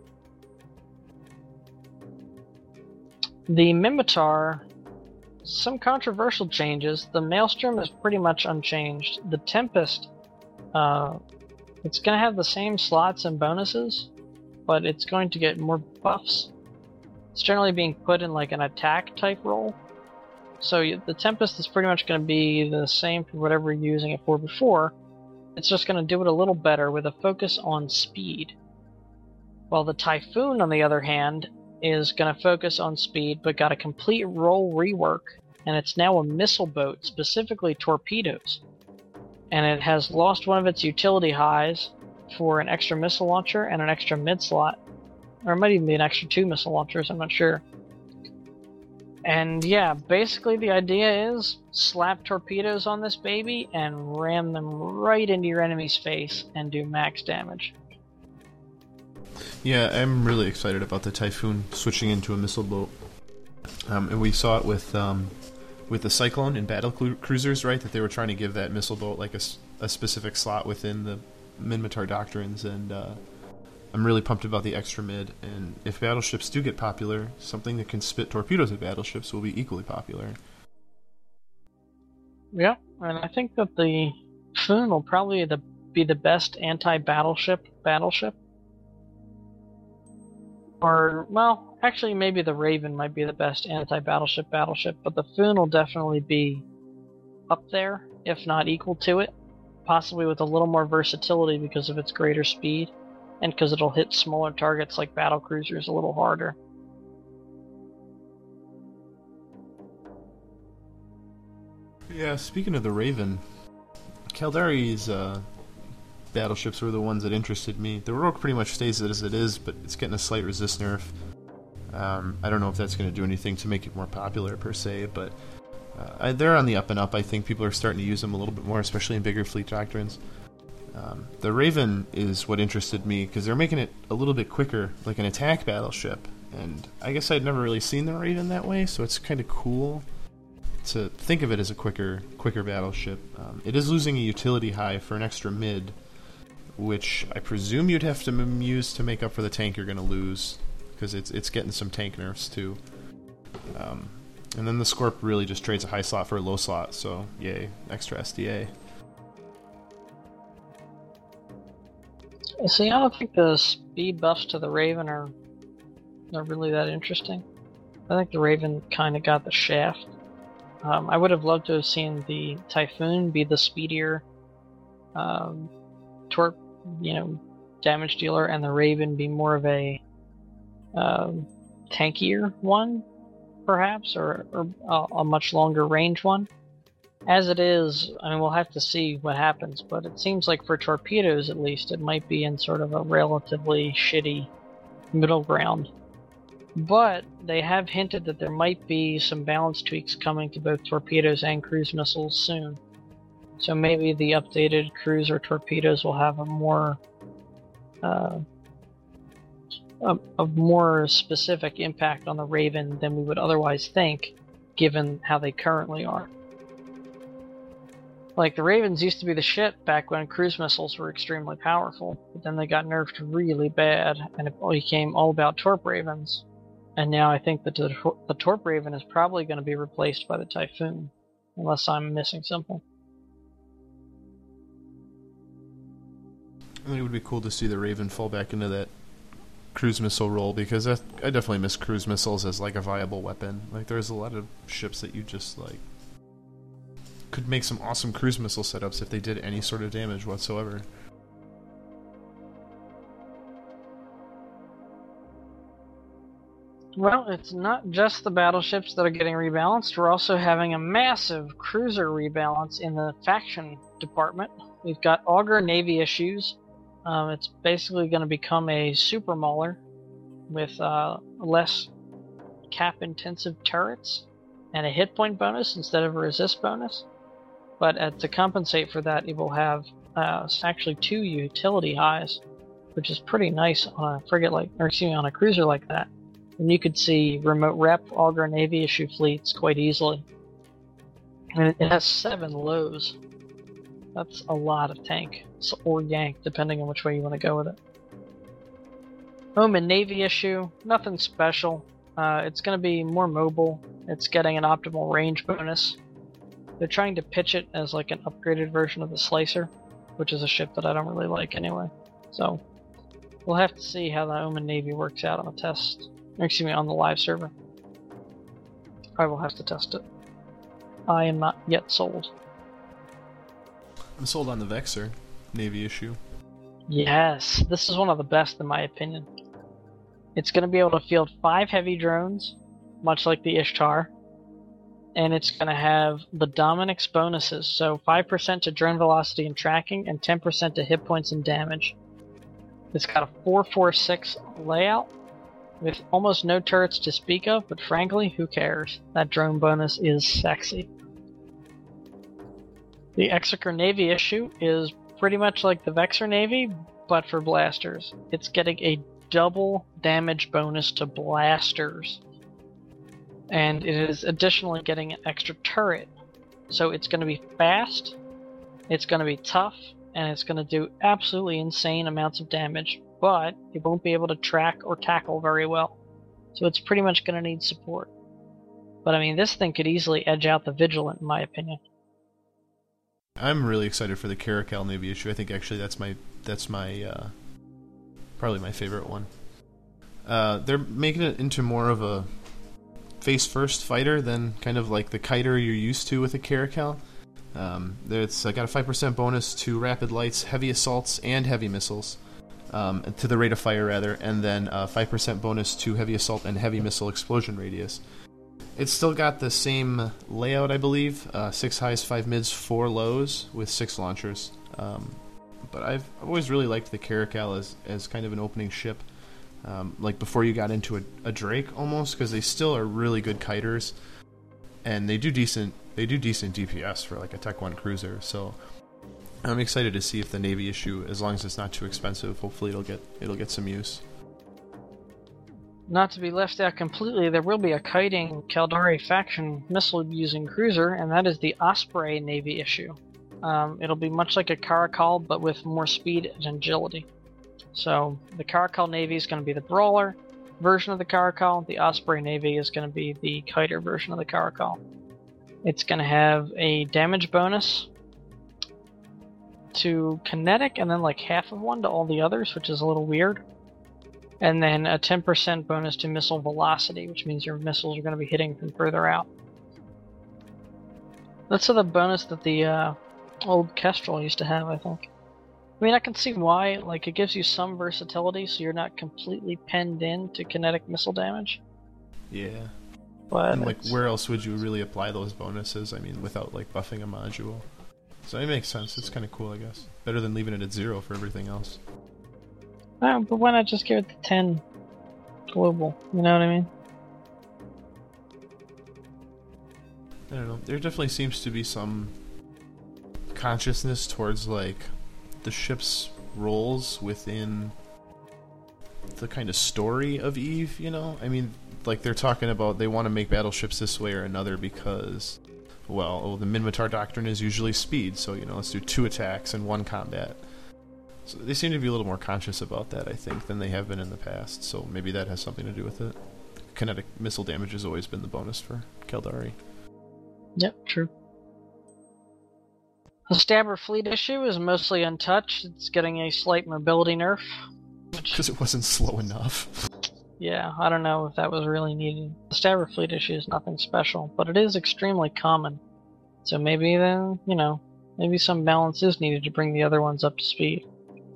The Minmatar, some controversial changes. The Maelstrom is pretty much unchanged. The Tempest, it's going to have the same slots and bonuses, but it's going to get more buffs. It's generally being put in like an attack type role. So the Tempest is pretty much going to be the same for whatever you're using it for before. It's just going to do it a little better with a focus on speed. While the Typhoon, on the other hand, is going to focus on speed, but got a complete role rework, and it's now a missile boat, specifically torpedoes. And it has lost one of its utility highs for an extra missile launcher and an extra mid slot. Or it might even be an extra 2 missile launchers, I'm not sure. And yeah, basically the idea is slap torpedoes on this baby and ram them right into your enemy's face and do max damage. Yeah, I'm really excited about the Typhoon switching into a missile boat. And we saw it with the Cyclone in battle cruisers, right? That they were trying to give that missile boat like a specific slot within the Minmatar doctrines, and I'm really pumped about the extra mid. And if battleships do get popular, something that can spit torpedoes at battleships will be equally popular. Yeah, and I think that the Foon will probably be the best anti-battleship. Or, well, actually maybe the Raven might be the best anti-battleship, but the Foon will definitely be up there, if not equal to it, possibly with a little more versatility because of its greater speed, and because it'll hit smaller targets like battlecruisers a little harder. Yeah, speaking of the Raven, Caldari's battleships were the ones that interested me. The Rogue pretty much stays as it is, but it's getting a slight resist nerf. I don't know if that's going to do anything to make it more popular per se, but they're on the up and up. I think people are starting to use them a little bit more, especially in bigger fleet doctrines. The Raven is what interested me because they're making it a little bit quicker, like an attack battleship. And I guess I'd never really seen the Raven that way, so it's kind of cool to think of it as a quicker battleship. It is losing a utility high for an extra mid, which I presume you'd have to use to make up for the tank you're going to lose, because it's getting some tank nerfs too. And then the Scorp really just trades a high slot for a low slot, so yay, extra SDA. See, I don't think the speed buffs to the Raven are really that interesting. I think the Raven kind of got the shaft. I would have loved to have seen the Typhoon be the speedier damage dealer, and the Raven be more of a tankier one, perhaps, or a much longer range one. As it is, I mean, we'll have to see what happens, but it seems like for torpedoes at least, it might be in sort of a relatively shitty middle ground. But they have hinted that there might be some balance tweaks coming to both torpedoes and cruise missiles soon. So maybe the updated cruiser torpedoes will have a more specific impact on the Raven than we would otherwise think, given how they currently are. Like, the Ravens used to be the shit back when cruise missiles were extremely powerful, but then they got nerfed really bad, and it became all about Torp Ravens. And now I think that the Torp Raven is probably going to be replaced by the Typhoon, unless I'm missing something. I think it would be cool to see the Raven fall back into that cruise missile role, because I definitely miss cruise missiles as like a viable weapon. Like, there's a lot of ships that you just like could make some awesome cruise missile setups if they did any sort of damage whatsoever. Well, it's not just the battleships that are getting rebalanced. We're also having a massive cruiser rebalance in the faction department. We've got Augur Navy issues. It's basically going to become a super mauler with less cap-intensive turrets and a hit point bonus instead of a resist bonus. But to compensate for that, it will have actually 2 utility highs, which is pretty nice on a frigate on a cruiser like that. And you could see remote rep Augur Navy issue fleets quite easily. And it has 7 lows. That's a lot of tank, or yank, depending on which way you want to go with it. Omen Navy issue, nothing special. It's going to be more mobile. It's getting an optimal range bonus. They're trying to pitch it as like an upgraded version of the Slicer, which is a ship that I don't really like anyway. So we'll have to see how the Omen Navy works out on the test. On the live server. I will have to test it. I am not yet sold. I'm sold on the Vexor Navy issue. Yes, this is one of the best in my opinion. It's going to be able to field 5 heavy drones, much like the Ishtar, and it's going to have the Dominix bonuses, so 5% to drone velocity and tracking, and 10% to hit points and damage. It's got a 4-4-6 layout, with almost no turrets to speak of, but frankly, who cares? That drone bonus is sexy. The Exeter Navy issue is pretty much like the Vexor Navy, but for blasters. It's getting a double damage bonus to blasters. And it is additionally getting an extra turret. So it's going to be fast, it's going to be tough, and it's going to do absolutely insane amounts of damage. But it won't be able to track or tackle very well. So it's pretty much going to need support. But I mean, this thing could easily edge out the Vigilant, in my opinion. I'm really excited for the Caracal Navy issue. I think actually that's my probably my favorite one. They're making it into more of a face-first fighter than kind of like the kiter you're used to with a Caracal. It's got a 5% bonus to rapid lights, heavy assaults, and heavy missiles. To the rate of fire, rather, and then 5% bonus to heavy assault and heavy missile explosion radius. It's still got the same layout, I believe, 6 highs, 5 mids, 4 lows, with 6 launchers. But I've always really liked the Caracal as kind of an opening ship, like before you got into a Drake, almost, because they still are really good kiters, and they do decent DPS for like a Tech 1 cruiser, so I'm excited to see if the Navy issue, as long as it's not too expensive, hopefully it'll get some use. Not to be left out completely, there will be a kiting Caldari faction missile-using cruiser, and that is the Osprey Navy issue. It'll be much like a Caracal, but with more speed and agility. So the Caracal Navy is going to be the brawler version of the Caracal. The Osprey Navy is going to be the kiter version of the Caracal. It's going to have a damage bonus to kinetic, and then like half of one to all the others, which is a little weird. And then a 10% bonus to missile velocity, which means your missiles are going to be hitting from further out. That's the bonus that the old Kestrel used to have, I think. I mean, I can see why. Like, it gives you some versatility, so you're not completely penned in to kinetic missile damage. Yeah. But And like, where else would you really apply those bonuses? I mean, without like buffing a module. So it makes sense. It's kind of cool, I guess. Better than leaving it at 0 for everything else. but why not just give it the 10 global? You know what I mean? I don't know. There definitely seems to be some consciousness towards like the ship's roles within the kind of story of Eve, you know? I mean, like they're talking about they want to make battleships this way or another because, well, the Minmatar doctrine is usually speed, so, you know, let's do 2 attacks and 1 combat. So they seem to be a little more conscious about that, I think, than they have been in the past, so maybe that has something to do with it. Kinetic missile damage has always been the bonus for Caldari. Yep, true. The Stabber fleet issue is mostly untouched. It's getting a slight mobility nerf. Because it wasn't slow enough. Yeah, I don't know if that was really needed. The Stabber fleet issue is nothing special, but it is extremely common. So maybe then, you know, maybe some balance is needed to bring the other ones up to speed.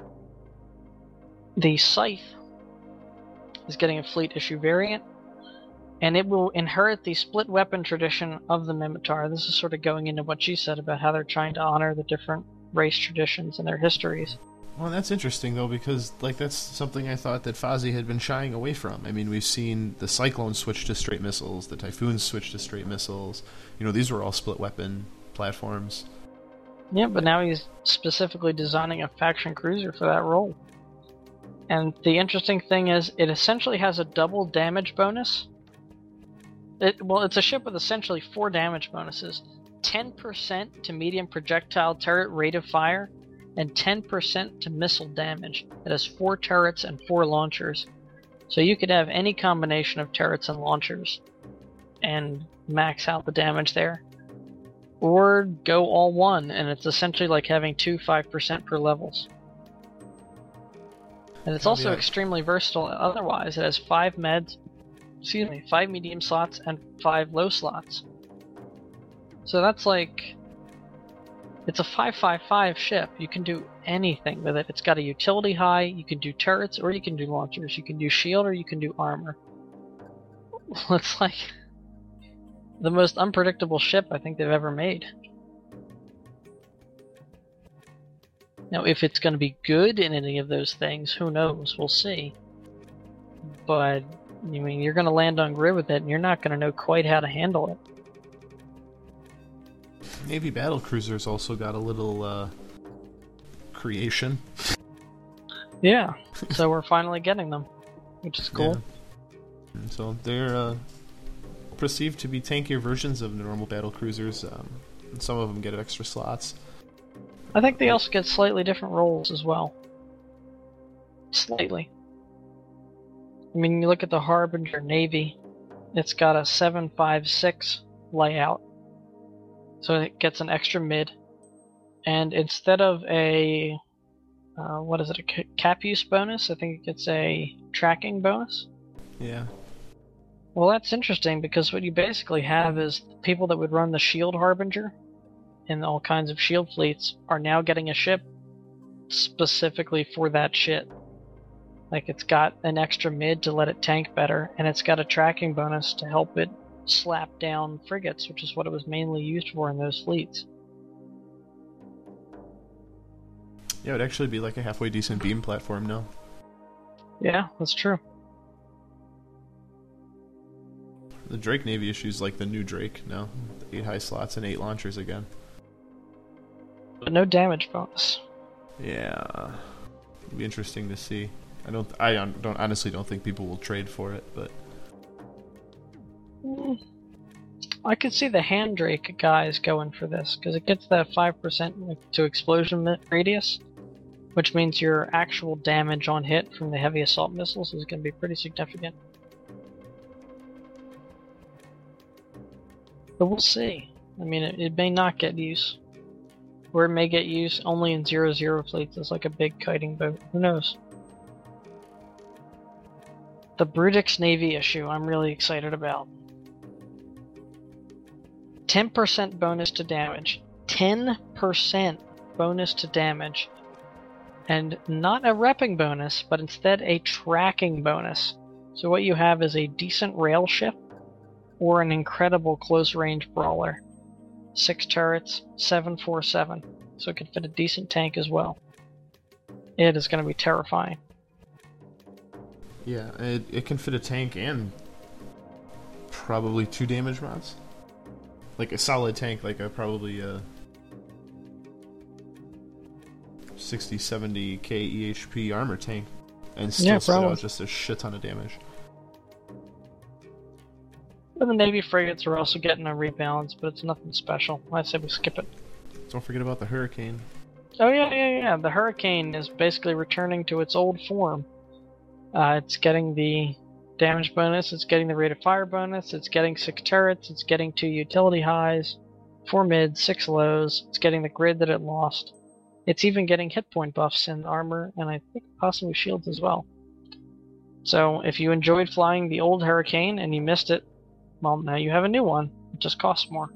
The Scythe is getting a fleet issue variant, and it will inherit the split weapon tradition of the Minmatar. This is sort of going into what she said about how they're trying to honor the different race traditions and their histories. Well, that's interesting, though, because like that's something I thought that Fozzie had been shying away from. I mean, we've seen the Cyclone switch to straight missiles, the Typhoons switch to straight missiles. You know, these were all split weapon platforms. Yeah, but now he's specifically designing a faction cruiser for that role. And the interesting thing is, it essentially has a double damage bonus. It's a ship with essentially 4 damage bonuses. 10% to medium projectile turret rate of fire, and 10% to missile damage. It has 4 turrets and 4 launchers. So you could have any combination of turrets and launchers and max out the damage there. Or go all 1, and it's essentially like having 2 5% per levels. And it's also extremely versatile otherwise. It has 5 medium slots and 5 low slots. So that's like, it's a 5-5-5 ship. You can do anything with it. It's got a utility high, you can do turrets or you can do launchers. You can do shield or you can do armor. It's like the most unpredictable ship I think they've ever made. Now, if it's going to be good in any of those things, who knows? We'll see. But, I mean, you're going to land on grid with it, and you're not going to know quite how to handle it. Navy battlecruisers also got a little creation. Yeah, so we're finally getting them, which is cool. Yeah. And so they're perceived to be tankier versions of normal battlecruisers. And some of them get extra slots. I think they also get slightly different roles as well. Slightly. I mean, you look at the Harbinger Navy, it's got a 7.56 layout. So it gets an extra mid. And instead of a, a cap use bonus, I think it gets a tracking bonus. Yeah. Well, that's interesting because what you basically have is people that would run the Shield Harbinger in all kinds of shield fleets are now getting a ship specifically for that shit. Like, it's got an extra mid to let it tank better, and it's got a tracking bonus to help it slap down frigates, which is what it was mainly used for in those fleets. Yeah, it would actually be like a halfway decent beam platform now. Yeah, that's true. The Drake Navy issues like the new Drake now. 8 high slots and 8 launchers again. But no damage bonus. Yeah, it'd be interesting to see. I honestly don't think people will trade for it, but I could see the Hand Drake guys going for this because it gets that 5% to explosion radius, which means your actual damage on hit from the heavy assault missiles is going to be pretty significant. But we'll see. I mean, it may not get use. Or it may get use only in 0-0 fleets as like a big kiting boat. Who knows? The Brutix Navy issue I'm really excited about. 10% bonus to damage. 10% bonus to damage. And not a repping bonus, but instead a tracking bonus. So what you have is a decent rail ship or an incredible close-range brawler. 6 turrets, 747, so it can fit a decent tank as well. It is going to be terrifying. Yeah, it can fit a tank and probably 2 damage mods. Like a solid tank, like probably 60, 70k EHP armor tank, and still spit out just a shit ton of damage. But the Navy frigates are also getting a rebalance, but it's nothing special. I say we skip it. Don't forget about the Hurricane. Oh yeah. The Hurricane is basically returning to its old form. It's getting the damage bonus, it's getting the rate of fire bonus, it's getting 6 turrets, it's getting 2 utility highs, 4 mids, 6 lows, it's getting the grid that it lost. It's even getting hit point buffs in armor, and I think possibly shields as well. So if you enjoyed flying the old Hurricane and you missed it, well, now you have a new one. It just costs more.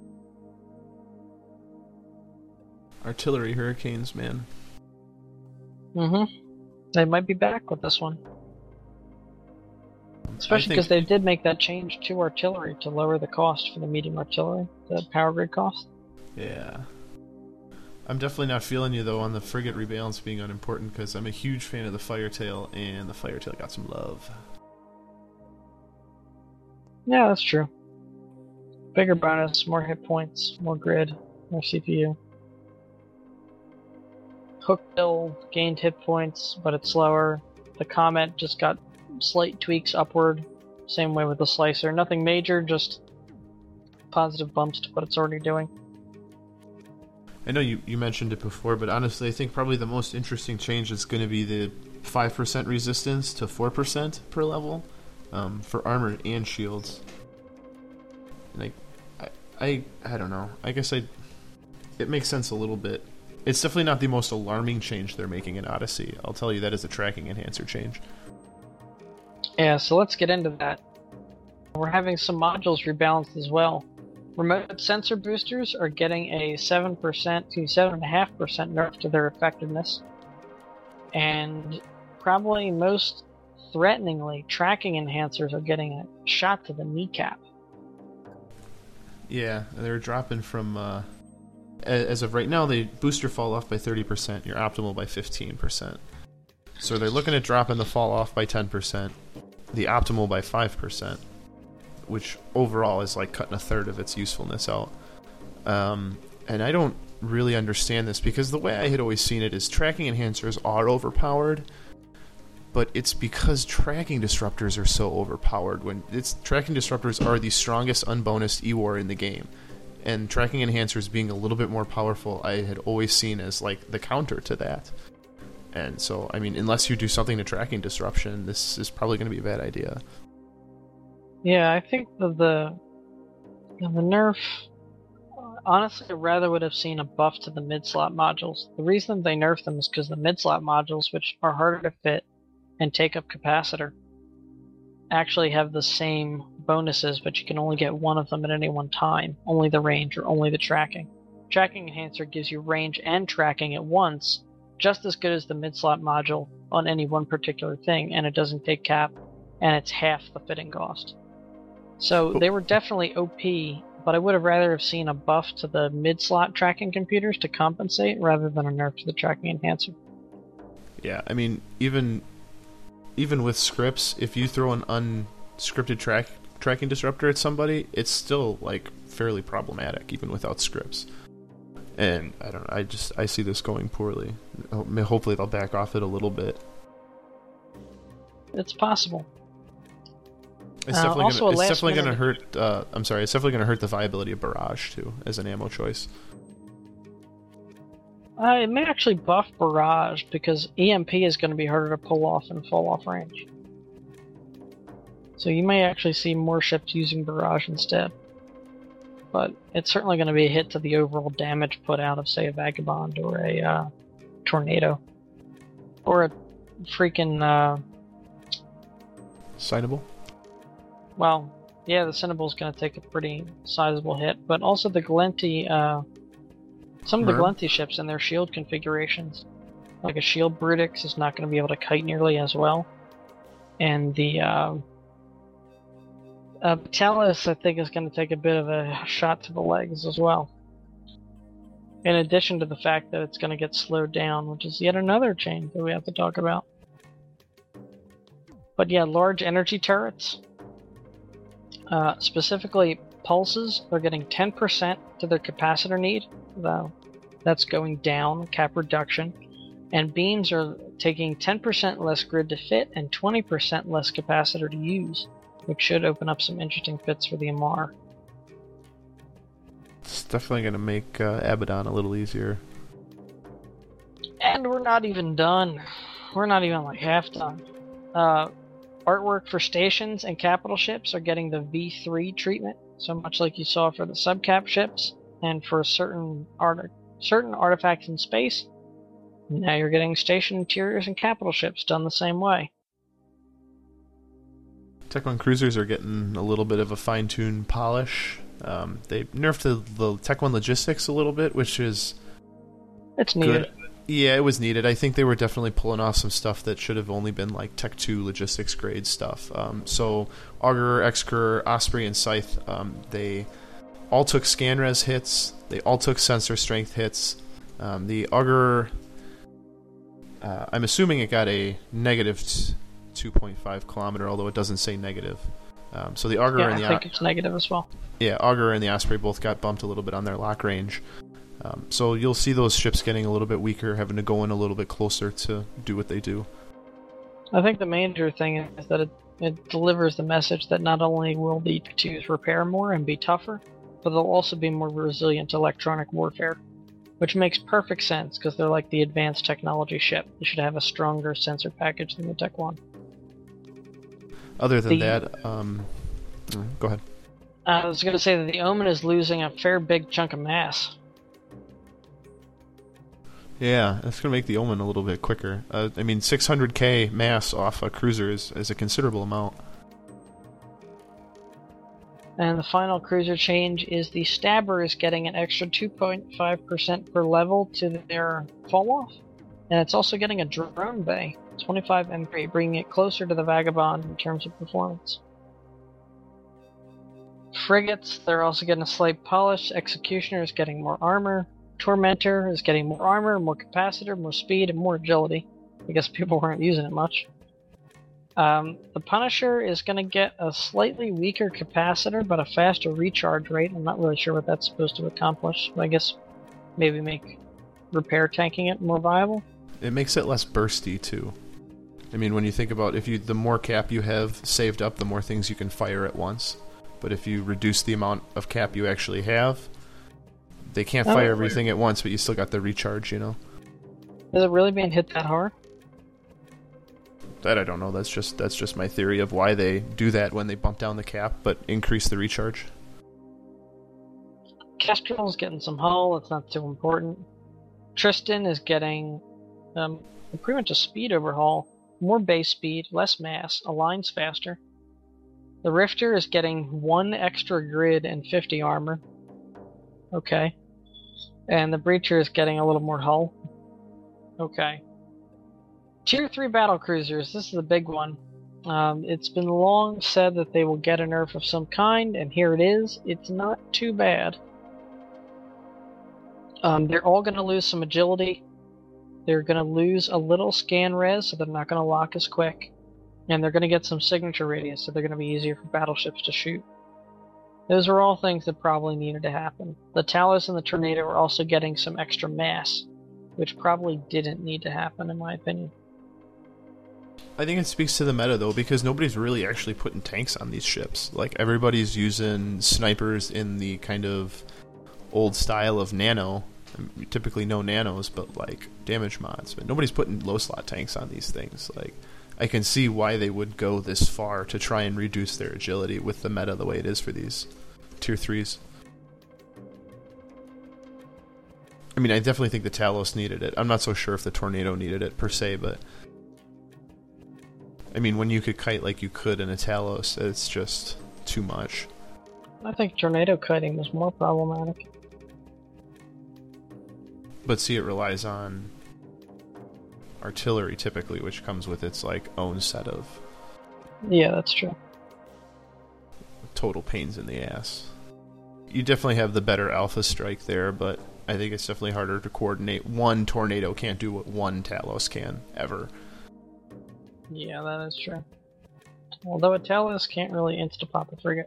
Artillery Hurricanes, man. They might be back with this one. Especially because they did make that change to artillery to lower the cost for the medium artillery, the power grid cost. Yeah. I'm definitely not feeling you, though, on the frigate rebalance being unimportant, because I'm a huge fan of the Firetail, and the Firetail got some love. Yeah, that's true. Bigger bonus, more hit points, more grid, more CPU. Hook bill gained hit points, but it's slower. The Comet just got slight tweaks upward. Same way with the Slicer. Nothing major, just positive bumps to what it's already doing. I know you mentioned it before, but honestly, I think probably the most interesting change is going to be the 5% resistance to 4% per level for armor and shields. And I don't know. I guess it makes sense a little bit. It's definitely not the most alarming change they're making in Odyssey. I'll tell you that is a tracking enhancer change. Yeah, so let's get into that. We're having some modules rebalanced as well. Remote sensor boosters are getting a 7% to 7.5% nerf to their effectiveness. And probably most threateningly, tracking enhancers are getting a shot to the kneecap. Yeah, they're dropping from... as of right now, the booster fall off by 30%, your optimal by 15%. So they're looking at dropping the fall off by 10%, the optimal by 5%, which overall is like cutting a third of its usefulness out. And I don't really understand this, because the way I had always seen it is tracking enhancers are overpowered, but it's because tracking disruptors are so overpowered. Tracking disruptors are the strongest unbonused E-War in the game. And tracking enhancers being a little bit more powerful, I had always seen as like the counter to that. And so, I mean, unless you do something to tracking disruption, this is probably going to be a bad idea. Yeah, I think the nerf... Honestly, I rather would have seen a buff to the mid-slot modules. The reason they nerfed them is because the mid-slot modules, which are harder to fit and take up capacitor, actually have the same bonuses, but you can only get one of them at any one time. Only the range or only the tracking. Tracking enhancer gives you range and tracking at once, just as good as the mid-slot module on any one particular thing, and it doesn't take cap, and it's half the fitting cost. So they were definitely OP, but I would have rather have seen a buff to the mid-slot tracking computers to compensate rather than a nerf to the tracking enhancer. Yeah, I mean, even with scripts, if you throw an unscripted tracking disruptor at somebody, it's still like fairly problematic even without scripts. And I don't know, I see this going poorly. Hopefully they'll back off it a little bit. It's possible. It's definitely going to hurt. It's definitely going to hurt the viability of Barrage too as an ammo choice. It may actually buff Barrage because EMP is going to be harder to pull off and fall off range. So you may actually see more ships using Barrage instead. But it's certainly going to be a hit to the overall damage put out of, say, a Vagabond or a Tornado. Or a freaking... Signable? Well, yeah, the Cinnable's going to take a pretty sizable hit, but also the Glenty, some of the Glenty ships and their shield configurations, like a Shield Brutix is not going to be able to kite nearly as well, and the Talos, I think, is going to take a bit of a shot to the legs as well. In addition to the fact that it's going to get slowed down, which is yet another change that we have to talk about. But yeah, large energy turrets, specifically pulses, are getting 10% to their capacitor need, though that's going down, cap reduction. And beams are taking 10% less grid to fit and 20% less capacitor to use, which should open up some interesting fits for the MR. It's definitely going to make Abaddon a little easier. And we're not even done. We're not even like half done. Artwork for stations and capital ships are getting the V3 treatment, so much like you saw for the subcap ships, and for certain artifacts in space. Now you're getting station interiors and capital ships done the same way. Tech 1 cruisers are getting a little bit of a fine-tuned polish. They nerfed the Tech 1 logistics a little bit, which is it's needed. Good. Yeah, it was needed. I think they were definitely pulling off some stuff that should have only been like Tech 2 logistics grade stuff. So Augur, Excur, Osprey, and Scythe, they all took scan-res hits. They all took sensor strength hits. The Augur, I'm assuming it got a negative 2.5 kilometer, although it doesn't say negative. So the Augur and the I think it's negative as well. Yeah, Augur and the Osprey both got bumped a little bit on their lock range. So you'll see those ships getting a little bit weaker, having to go in a little bit closer to do what they do. I think the major thing is that it delivers the message that not only will the Tech-2s repair more and be tougher, but they'll also be more resilient to electronic warfare, which makes perfect sense because they're like the advanced technology ship. They should have a stronger sensor package than the Tech 1. Other than that, go ahead. I was going to say that the Omen is losing a fair big chunk of mass. Yeah, that's going to make the Omen a little bit quicker. 600k mass off a cruiser is a considerable amount. And the final cruiser change is the Stabber is getting an extra 2.5% per level to their fall-off. And it's also getting a drone bay, 25 M3, bringing it closer to the Vagabond in terms of performance. Frigates, they're also getting a slight polish. Executioner is getting more armor. Tormentor is getting more armor, more capacitor, more speed, and more agility. I guess people weren't using it much. The Punisher is going to get a slightly weaker capacitor, but a faster recharge rate. I'm not really sure what that's supposed to accomplish, but I guess maybe make repair tanking it more viable. It makes it less bursty, too. I mean, when you think about the more cap you have saved up, the more things you can fire at once. But if you reduce the amount of cap you actually have, they can't fire everything at once, but you still got the recharge, you know? Is it really being hit that hard? That I don't know. That's just my theory of why they do that when they bump down the cap, but increase the recharge. Kestrel's getting some hull. It's not too important. Tristan is getting pretty much a speed overhaul. More base speed, less mass, aligns faster. The Rifter is getting 1 extra grid and 50 armor. Okay. And the Breacher is getting a little more hull. Okay. Tier 3 battlecruisers, this is the big one. It's been long said that they will get a nerf of some kind, and here it is. It's not too bad. They're all going to lose some agility. They're going to lose a little scan res, so they're not going to lock as quick. And they're going to get some signature radius, so they're going to be easier for battleships to shoot. Those are all things that probably needed to happen. The Talos and the Tornado are also getting some extra mass, which probably didn't need to happen, in my opinion. I think it speaks to the meta, though, because nobody's really actually putting tanks on these ships. Like, everybody's using snipers in the kind of old style of nano. We typically know nanos, but, like, damage mods. But nobody's putting low-slot tanks on these things. Like, I can see why they would go this far to try and reduce their agility with the meta the way it is for these Tier 3s. I mean, I definitely think the Talos needed it. I'm not so sure if the Tornado needed it, per se, but... I mean, when you could kite like you could in a Talos, it's just too much. I think tornado kiting was more problematic. But see, it relies on artillery typically, which comes with its like own set of... Yeah, that's true. total pains in the ass. You definitely have the better Alpha Strike there, but I think it's definitely harder to coordinate. One Tornado can't do what one Talos can, ever. Yeah, that is true. Although a Talos can't really insta-pop a frigate.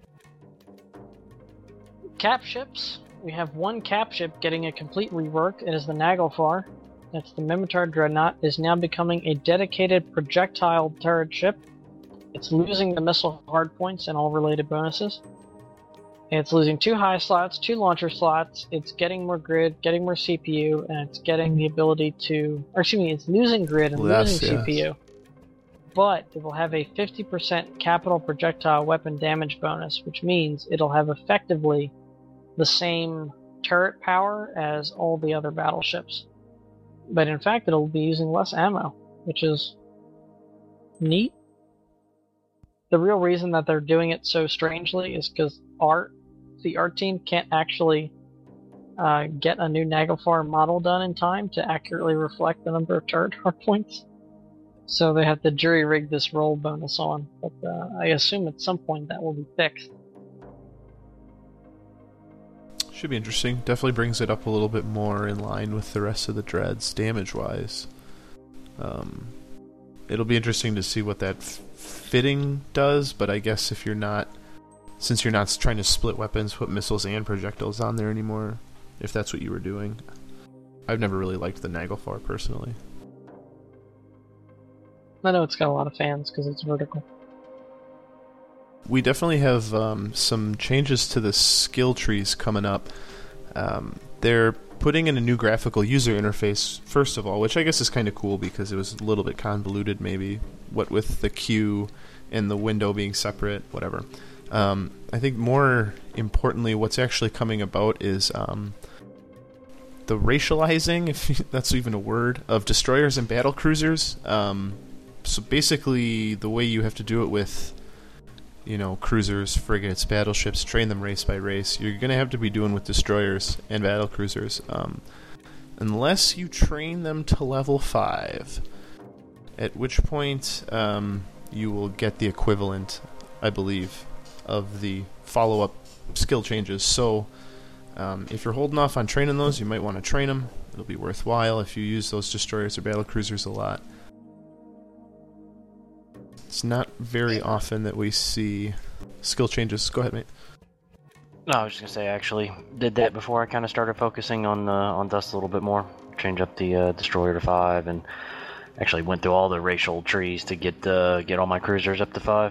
Cap ships. We have one cap ship getting a complete rework. It is the Naglfar. That's the Minmatar Dreadnought. Is now becoming a dedicated projectile turret ship. It's losing the missile hardpoints and all related bonuses. It's losing 2 high slots, 2 launcher slots. It's getting more grid, getting more CPU, and it's getting the ability to... Or excuse me, it's losing grid and losing CPU. But it will have a 50% capital projectile weapon damage bonus, which means it'll have effectively the same turret power as all the other battleships. But in fact, it'll be using less ammo, which is neat. The real reason that they're doing it so strangely is because the art team can't actually get a new Naglfar model done in time to accurately reflect the number of turret hardpoints. So they have to jury-rig this roll bonus on, but I assume at some point that will be fixed. Should be interesting. Definitely brings it up a little bit more in line with the rest of the dreads, damage-wise. It'll be interesting to see what that fitting does, but I guess if you're not... Since you're not trying to split weapons, put missiles and projectiles on there anymore, if that's what you were doing. I've never really liked the Naglfar, personally. I know it's got a lot of fans because it's vertical. We definitely have some changes to the skill trees coming up. They're putting in a new graphical user interface, first of all, which I guess is kind of cool because it was a little bit convoluted, maybe, what with the queue and the window being separate, whatever. I think more importantly, what's actually coming about is the racializing, if that's even a word, of destroyers and battlecruisers. So basically, the way you have to do it with, cruisers, frigates, battleships, train them race by race, you're going to have to be doing with destroyers and battlecruisers, unless you train them to level 5, at which point you will get the equivalent, I believe, of the follow-up skill changes. So if you're holding off on training those, you might want to train them. It'll be worthwhile if you use those destroyers or battlecruisers a lot. It's not very often that we see skill changes. Go ahead, mate. No, I was just gonna say I actually did that before I kind of started focusing on Dust a little bit more. Change up the destroyer to 5, and actually went through all the racial trees to get all my cruisers up to 5.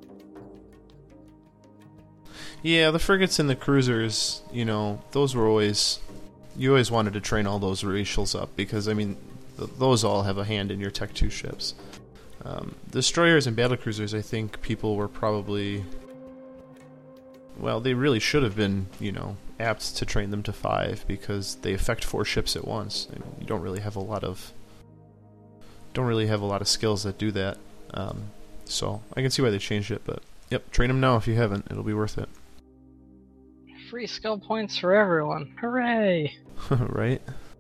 Yeah, the frigates and the cruisers, those were always... You always wanted to train all those racials up because, those all have a hand in your Tech 2 ships. Destroyers and battlecruisers, I think people were probably... Well, they really should have been, apt to train them to 5 because they affect 4 ships at once. You don't really have a lot of skills that do that. So I can see why they changed it, but yep, train them now if you haven't. It'll be worth it. Free skill points for everyone. Hooray! Right?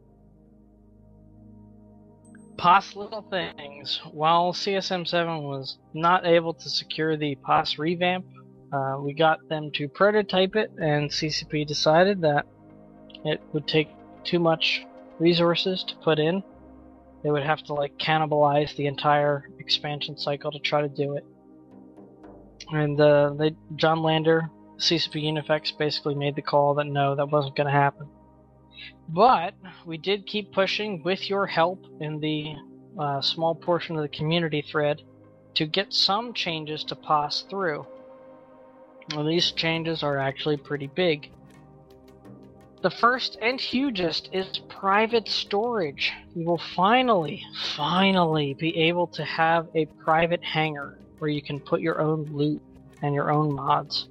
POS little things. While CSM7 was not able to secure the POS revamp, we got them to prototype it, and CCP decided that it would take too much resources to put in. They would have to cannibalize the entire expansion cycle to try to do it. And John Lander, CCP Unifex, basically made the call that no, that wasn't going to happen. But we did keep pushing with your help in the small portion of the community thread to get some changes to POS through. Well, these changes are actually pretty big. The first and hugest is private storage. You will finally be able to have a private hangar where you can put your own loot and your own mods.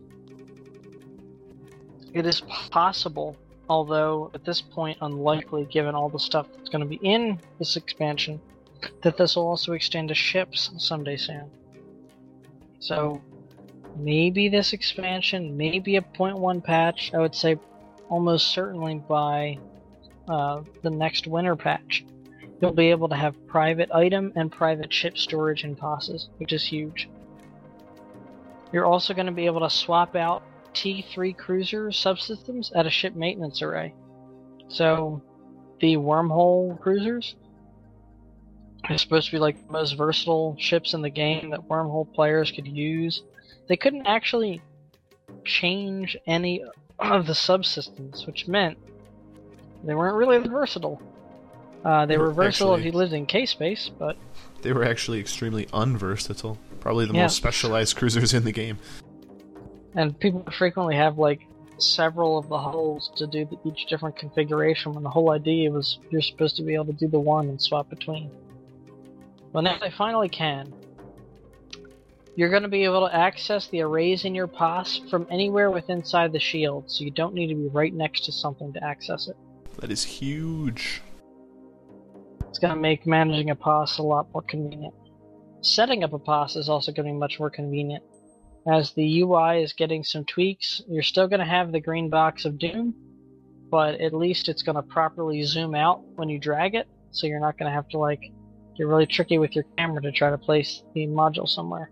It is possible, although at this point unlikely given all the stuff that's going to be in this expansion, that this will also extend to ships someday soon. So maybe this expansion, maybe a 0.1 patch, I would say almost certainly by the next winter patch, you'll be able to have private item and private ship storage in POSes, which is huge. You're also going to be able to swap out T3 cruiser subsystems at a ship maintenance array. So, the wormhole cruisers are supposed to be like the most versatile ships in the game that wormhole players could use. They couldn't actually change any of the subsystems, which meant they weren't really versatile. They were versatile if you lived in K-Space, but... They were actually extremely unversatile. Probably the most specialized cruisers in the game. And people frequently have, like, several of the hulls to do each different configuration, when the whole idea was you're supposed to be able to do the one and swap between. Well, now they finally can. You're going to be able to access the arrays in your POS from anywhere within inside the shield, so you don't need to be right next to something to access it. That is huge. It's going to make managing a POS a lot more convenient. Setting up a POS is also going to be much more convenient. As the UI is getting some tweaks, you're still going to have the green box of Doom, but at least it's going to properly zoom out when you drag it, so you're not going to have to, like, get really tricky with your camera to try to place the module somewhere.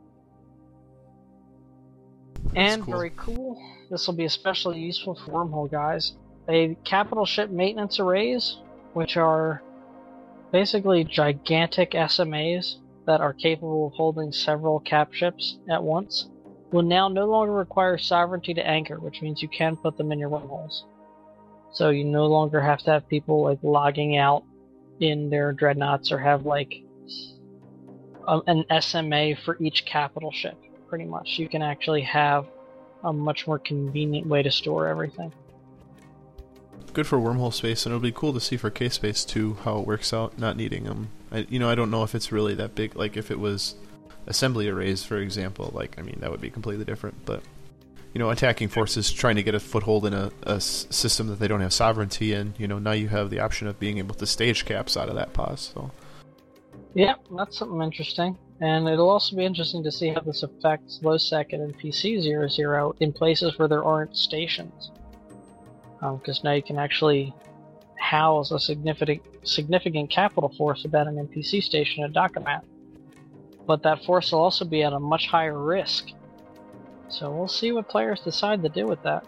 And cool. Very cool, this will be especially useful for wormhole guys. Capital ship maintenance arrays, which are basically gigantic SMAs that are capable of holding several cap ships at once, will now no longer require sovereignty to anchor, which means you can put them in your wormholes. So you no longer have to have people like logging out in their dreadnoughts or have like an SMA for each capital ship, pretty much. You can actually have a much more convenient way to store everything. Good for wormhole space, and it'll be cool to see for K-Space too how it works out, not needing them. I don't know if it's really that big. Like if it was assembly arrays, for example, that would be completely different. But attacking forces trying to get a foothold in a system that they don't have sovereignty in. Now you have the option of being able to stage caps out of that POS. So yeah, that's something interesting. And it'll also be interesting to see how this affects LowSec and PC00 in places where there aren't stations. Because now you can actually house a significant capital force about an NPC station at Dakamat. But that force will also be at a much higher risk. So we'll see what players decide to do with that.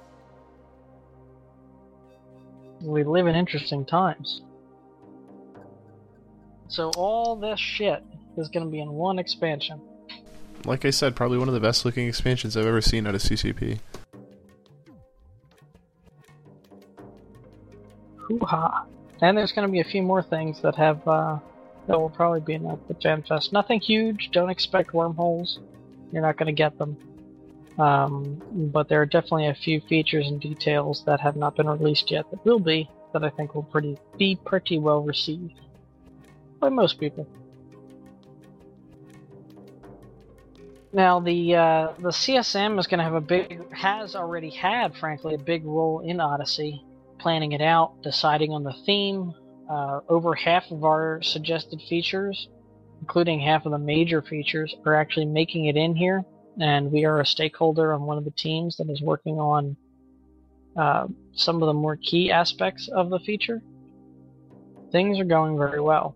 We live in interesting times. So all this shit is going to be in one expansion. Like I said, probably one of the best looking expansions I've ever seen out of CCP. Hoo-ha. And there's going to be a few more things that will probably be in the FanFest. Nothing huge, don't expect wormholes. You're not going to get them. But there are definitely a few features and details that have not been released yet that I think will be pretty well received by most people. Now the CSM is going to have has already had, frankly, a big role in Odyssey, planning it out, deciding on the theme. Over half of our suggested features, including half of the major features, are actually making it in here, and we are a stakeholder on one of the teams that is working on some of the more key aspects of the feature. Things are going very well.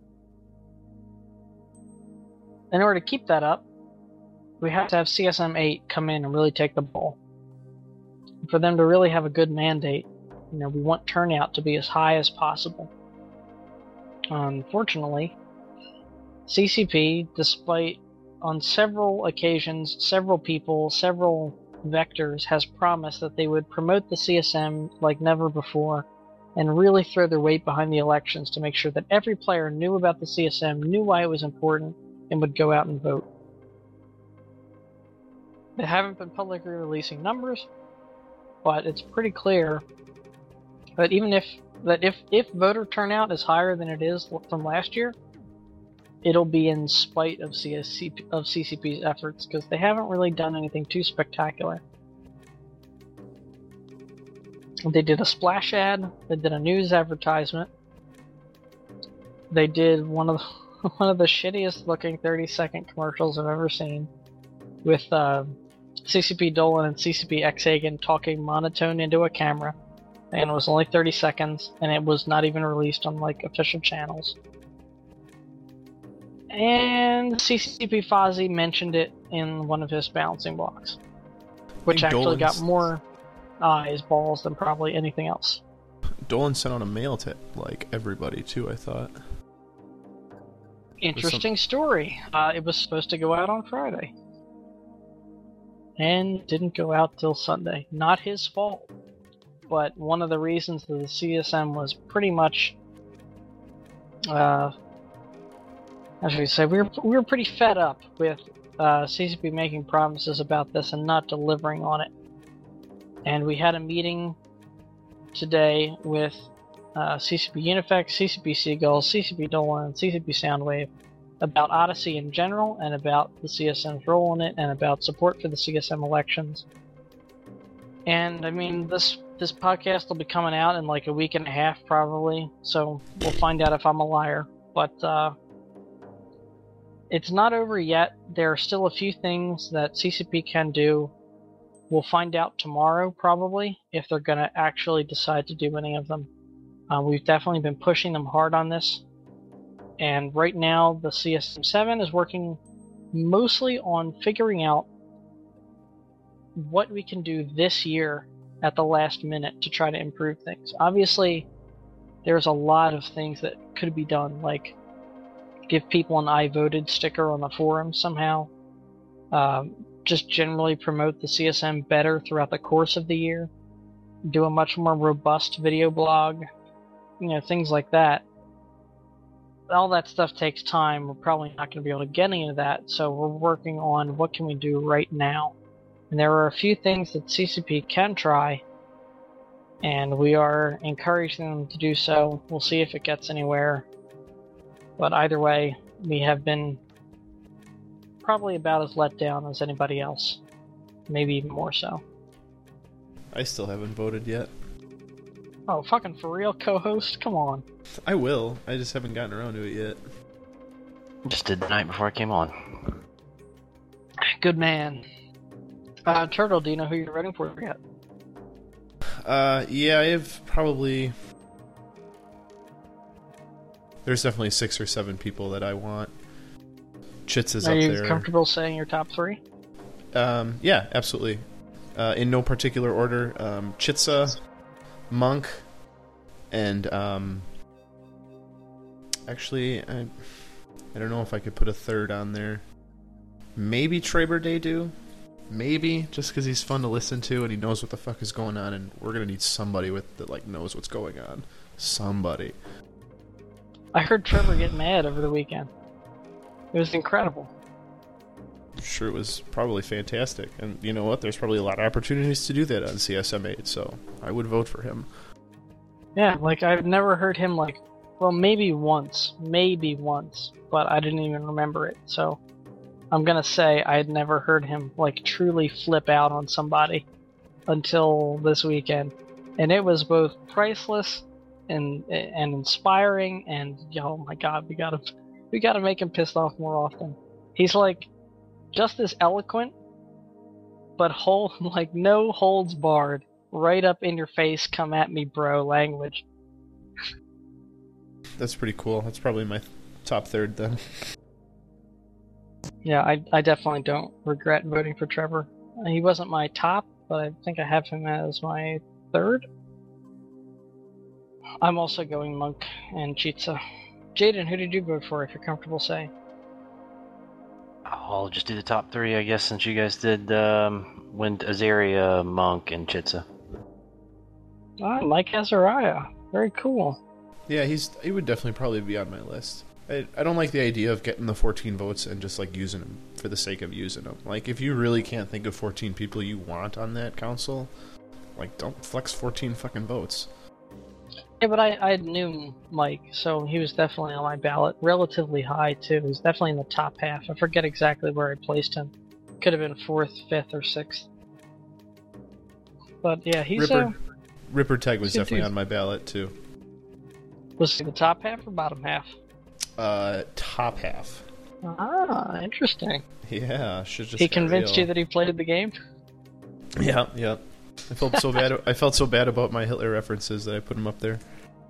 In order to keep that up, we have to have CSM 8 come in and really take the ball. For them to really have a good mandate, we want turnout to be as high as possible. Unfortunately, CCP, despite on several occasions, several people, several vectors, has promised that they would promote the CSM like never before and really throw their weight behind the elections to make sure that every player knew about the CSM, knew why it was important, and would go out and vote. They haven't been publicly releasing numbers, but it's pretty clear that if voter turnout is higher than it is from last year, it'll be in spite of CCP's efforts, because they haven't really done anything too spectacular. They did a splash ad. They did a news advertisement. They did one of the shittiest looking 30-second commercials I've ever seen, with CCP Dolan and CCP X-Hagen talking monotone into a camera. And it was only 30 seconds, and it was not even released on official channels. And CCP Fozzie mentioned it in one of his bouncing blocks, which think actually got Dolan's- more eyes, balls than probably anything else. Dolan sent out a mail to like everybody too, I thought. Interesting story. It was supposed to go out on Friday. And didn't go out till Sunday. Not his fault. But one of the reasons that the CSM was pretty much, how should we say, we were pretty fed up with CCP making promises about this and not delivering on it. And we had a meeting today with CCP Unifex, CCP Seagull, CCP Dolan, CCP Soundwave about Odyssey in general and about the CSM's role in it and about support for the CSM elections. And I mean, this podcast will be coming out in like a week and a half probably, so we'll find out if I'm a liar. But it's not over yet. There are still a few things that CCP can do. We'll find out tomorrow probably if they're going to actually decide to do any of them. We've definitely been pushing them hard on this. And right now, the CSM7 is working mostly on figuring out what we can do this year at the last minute to try to improve things. Obviously, there's a lot of things that could be done, like give people an I voted sticker on the forum somehow. Just generally promote the CSM better throughout the course of the year. Do a much more robust video blog. Things like that. All that stuff takes time. We're probably not going to be able to get any of that, so we're working on what can we do right now. And there are a few things that CCP can try, and we are encouraging them to do so. We'll see if it gets anywhere. But either way, we have been probably about as let down as anybody else. Maybe even more so. I still haven't voted yet. Oh, fucking for real, co-host? Come on. I will. I just haven't gotten around to it yet. Just did the night before I came on. Good man. Turtle, do you know who you're voting for yet? Yeah, I have probably... There's definitely 6 or 7 people that I want. Chits is Are up you there. comfortable saying your top 3? Yeah, absolutely. In no particular order. Chitsa, Monk, and actually, I don't know if I could put a third on there. Maybe Traber Daydu. Maybe, just because he's fun to listen to and he knows what the fuck is going on, and we're gonna need somebody that knows what's going on. Somebody. I heard Trevor get mad over the weekend. It was incredible. I'm sure it was probably fantastic, and you know what? There's probably a lot of opportunities to do that on CSM8, so I would vote for him. Yeah, I've never heard him maybe once, but I didn't even remember it. So I'm gonna say I had never heard him truly flip out on somebody until this weekend, and it was both priceless and inspiring. And oh my god, we gotta make him pissed off more often. He's just as eloquent, but no holds barred, right up in your face, come at me, bro language. That's pretty cool. That's probably my top third then. Yeah, I definitely don't regret voting for Trevor. He wasn't my top, but I think I have him as my third. I'm also going Monk and Chitsa. Jaden, who did you vote for, if you're comfortable saying? I'll just do the top 3, I guess, since you guys did Azaria, Monk, and Chitsa. Mike Azariah. Very cool. Yeah, he would definitely probably be on my list. I don't like the idea of getting the 14 votes and just using them for the sake of using them. If you really can't think of 14 people you want on that council, don't flex 14 fucking votes. Yeah, but I knew Mike, so he was definitely on my ballot. Relatively high, too. He was definitely in the top half. I forget exactly where I placed him. Could have been 4th, 5th, or 6th. But yeah, he's Ripper Tag was definitely dude. on my ballot, too. Was he the top half or bottom half? Top half. Ah, interesting. Yeah, He convinced you that he played the game? Yeah. I felt so bad. I felt so bad about my Hitler references that I put him up there.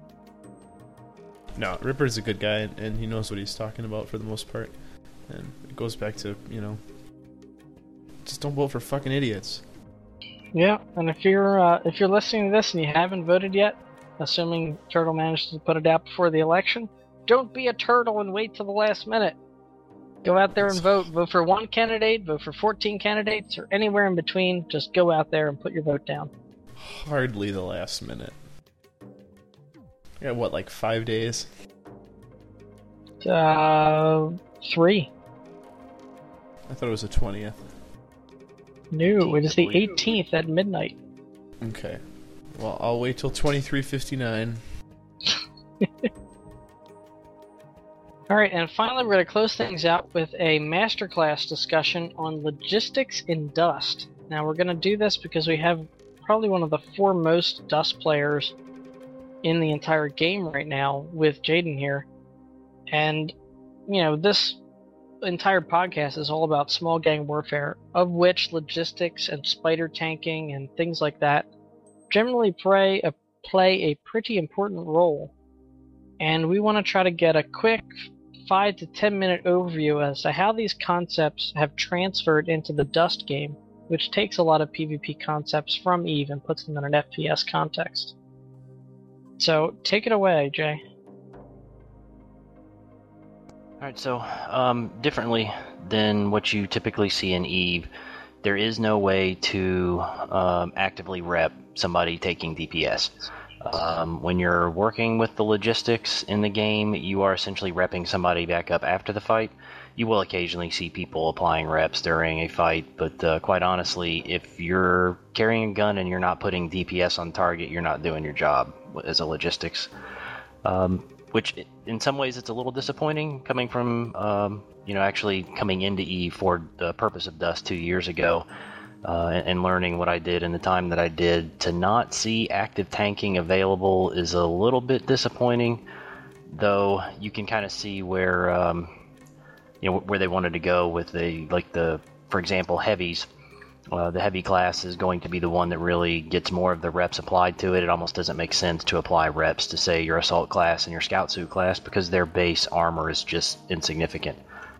No, Ripper's a good guy, and he knows what he's talking about for the most part. And it goes back to Just don't vote for fucking idiots. Yeah, and if you're listening to this and you haven't voted yet, assuming Turtle managed to put it out before the election, don't be a turtle and wait till the last minute. Go out there and vote. Vote for one candidate, vote for 14 candidates, or anywhere in between. Just go out there and put your vote down. Hardly the last minute. Yeah, what, like 5 days? 3. I thought it was the 20th. No, it is the 18th at midnight. Okay. Well, I'll wait till 23:59. Alright, and finally we're going to close things out with a masterclass discussion on logistics in Dust. Now we're going to do this because we have probably one of the foremost Dust players in the entire game right now with Jaden here. And, you know, this entire podcast is all about small gang warfare, of which logistics and spider tanking and things like that generally play a pretty important role. And we want to try to get a quick 5 to 10 minute overview as to how these concepts have transferred into the Dust game, which takes a lot of PvP concepts from EVE and puts them in an FPS context. So take it away, Jay. Alright, so differently than what you typically see in EVE, there is no way to actively rep somebody taking DPS. When you're working with the logistics in the game, you are essentially repping somebody back up after the fight. You will occasionally see people applying reps during a fight, but quite honestly, if you're carrying a gun and you're not putting DPS on target, you're not doing your job as a logistics. Which, in some ways, it's a little disappointing coming from, actually coming into EVE for the purpose of Dust 2 years ago. And learning what I did in the time that I did, to not see active tanking available is a little bit disappointing, though you can kind of see where where they wanted to go with for example, heavies. The heavy class is going to be the one that really gets more of the reps applied to it. It almost doesn't make sense to apply reps to, say, your assault class and your scout suit class, because their base armor is just insignificant.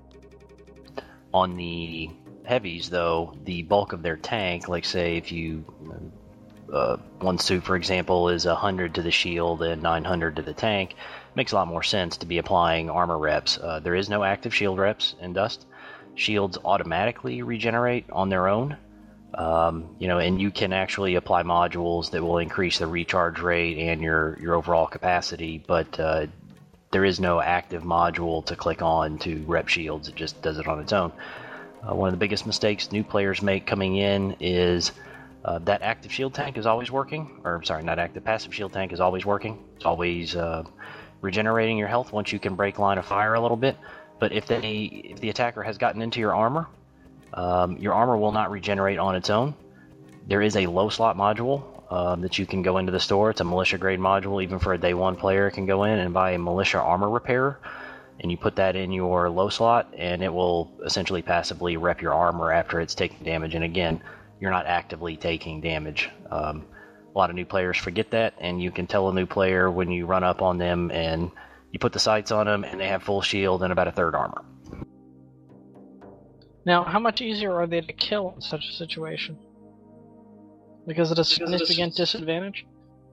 On the heavies, though, the bulk of their tank, like say if you one suit, for example, is 100 to the shield and 900 to the tank, makes a lot more sense to be applying armor reps. There is no active shield reps in Dust. Shields automatically regenerate on their own, and you can actually apply modules that will increase the recharge rate and your overall capacity, but there is no active module to click on to rep shields. It just does it on its own. One of the biggest mistakes new players make coming in is that active shield tank is always working, passive shield tank is always working. It's always regenerating your health once you can break line of fire a little bit. But if the attacker has gotten into your armor will not regenerate on its own. There is a low slot module that you can go into the store. It's a militia grade module. Even for a day one player can go in and buy a militia armor repairer, and you put that in your low slot, and it will essentially passively rep your armor after it's taking damage. And again, you're not actively taking damage. A lot of new players forget that, and you can tell a new player when you run up on them and you put the sights on them and they have full shield and about a third armor. Now, how much easier are they to kill in such a situation? Because of a significant disadvantage?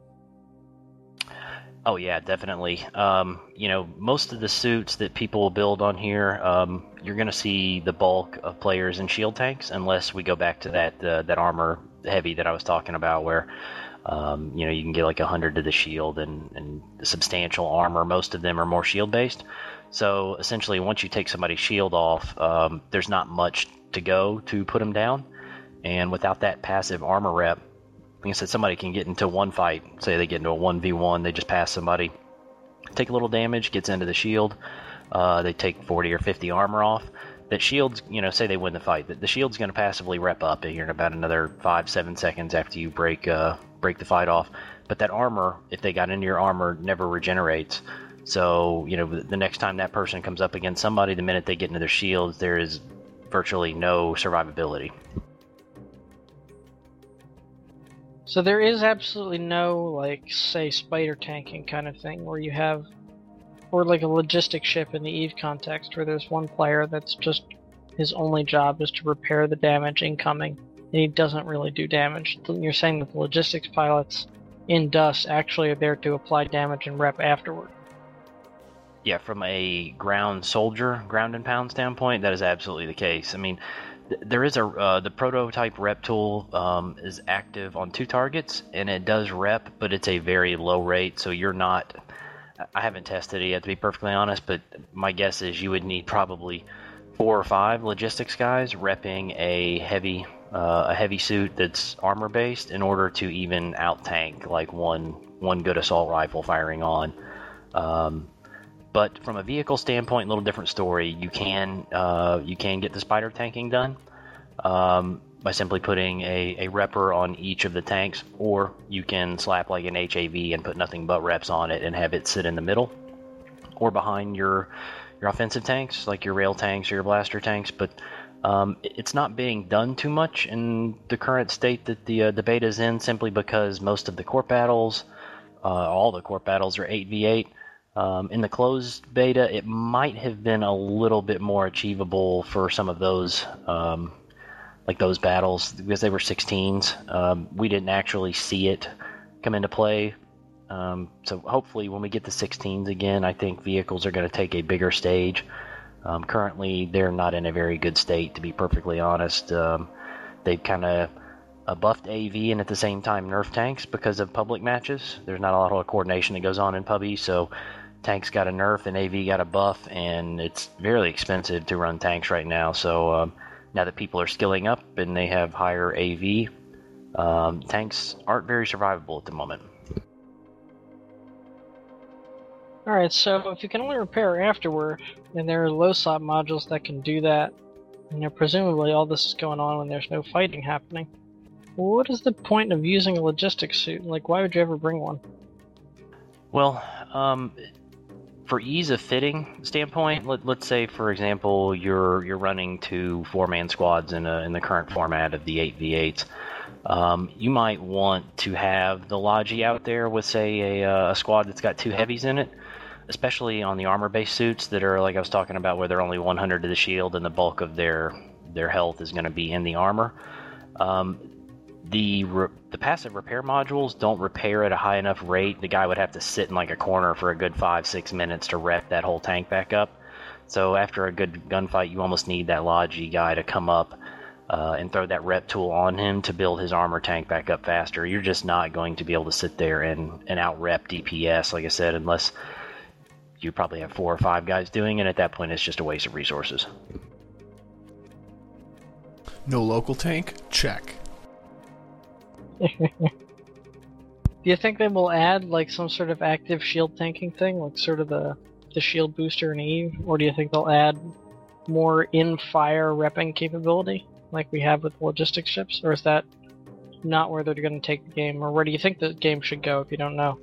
Oh yeah, definitely. Most of the suits that people build on here, you're going to see the bulk of players in shield tanks, unless we go back to that armor heavy that I was talking about, where you can get like 100 to the shield and substantial armor. Most of them are more shield based. So essentially, once you take somebody's shield off, there's not much to go to put them down. And without that passive armor rep, like I said, somebody can get into one fight. Say they get into a 1v1, they just pass somebody, take a little damage, gets into the shield. They take 40 or 50 armor off. That shield's, say they win the fight, the shield's going to passively rep up here in about another 5-7 seconds after you break the fight off. But that armor, if they got into your armor, never regenerates. So, the next time that person comes up against somebody, the minute they get into their shields, there is virtually no survivability. So there is absolutely no, say, spider tanking kind of thing where you have, or like a logistic ship in the EVE context where there's one player that's just his only job is to repair the damage incoming, and he doesn't really do damage. You're saying that the logistics pilots in Dust actually are there to apply damage and rep afterward. Yeah, from a ground and pound standpoint, that is absolutely the case. I mean, there is the prototype rep tool is active on 2 targets, and it does rep, but it's a very low rate, so you're not... I haven't tested it yet, to be perfectly honest, but my guess is you would need probably 4 or 5 logistics guys repping a heavy suit that's armor-based in order to even out-tank like one good assault rifle firing on. But from a vehicle standpoint, a little different story. You can get the spider tanking done by simply putting a repper on each of the tanks, or you can slap like an HAV and put nothing but reps on it and have it sit in the middle or behind your offensive tanks, like your rail tanks or your blaster tanks. But it's not being done too much in the current state that the beta is in, simply because most of the corp battles, all the corp battles are 8v8. In the closed beta, it might have been a little bit more achievable for some of those, like those battles, because they were 16s. We didn't actually see it come into play. So hopefully when we get the 16s again, I think vehicles are going to take a bigger stage. Currently, they're not in a very good state, to be perfectly honest. They've kind of buffed AV and at the same time nerfed tanks because of public matches. There's not a lot of coordination that goes on in PUBG, so tanks got a nerf and AV got a buff, and it's very expensive to run tanks right now. So now that people are skilling up and they have higher AV, tanks aren't very survivable at the moment. Alright, so if you can only repair afterward, and there are low slot modules that can do that, and presumably all this is going on when there's no fighting happening, what is the point of using a logistics suit? Like, why would you ever bring one? Well, for ease of fitting standpoint, let's say, for example, you're running 2 4-man squads in the current format of the 8v8s. You might want to have the Logi out there with, say, a squad that's got 2 heavies in it, especially on the armor-based suits that are, like I was talking about, where they're only 100 to the shield and the bulk of their health is going to be in the armor. The passive repair modules don't repair at a high enough rate. The guy would have to sit in like a corner for a good 5-6 minutes to rep that whole tank back up. So after a good gunfight, you almost need that Logi guy to come up and throw that rep tool on him to build his armor tank back up faster. You're just not going to be able to sit there and out rep DPS, like I said, unless you probably have 4 or 5 guys doing it. At that point, it's just a waste of resources. No local tank? Check. Do you think they will add like some sort of active shield tanking thing, like sort of the shield booster in Eve, or do you think they'll add more in-fire repping capability like we have with logistics ships, or is that not where they're going to take the game, or where do you think the game should go if you don't know?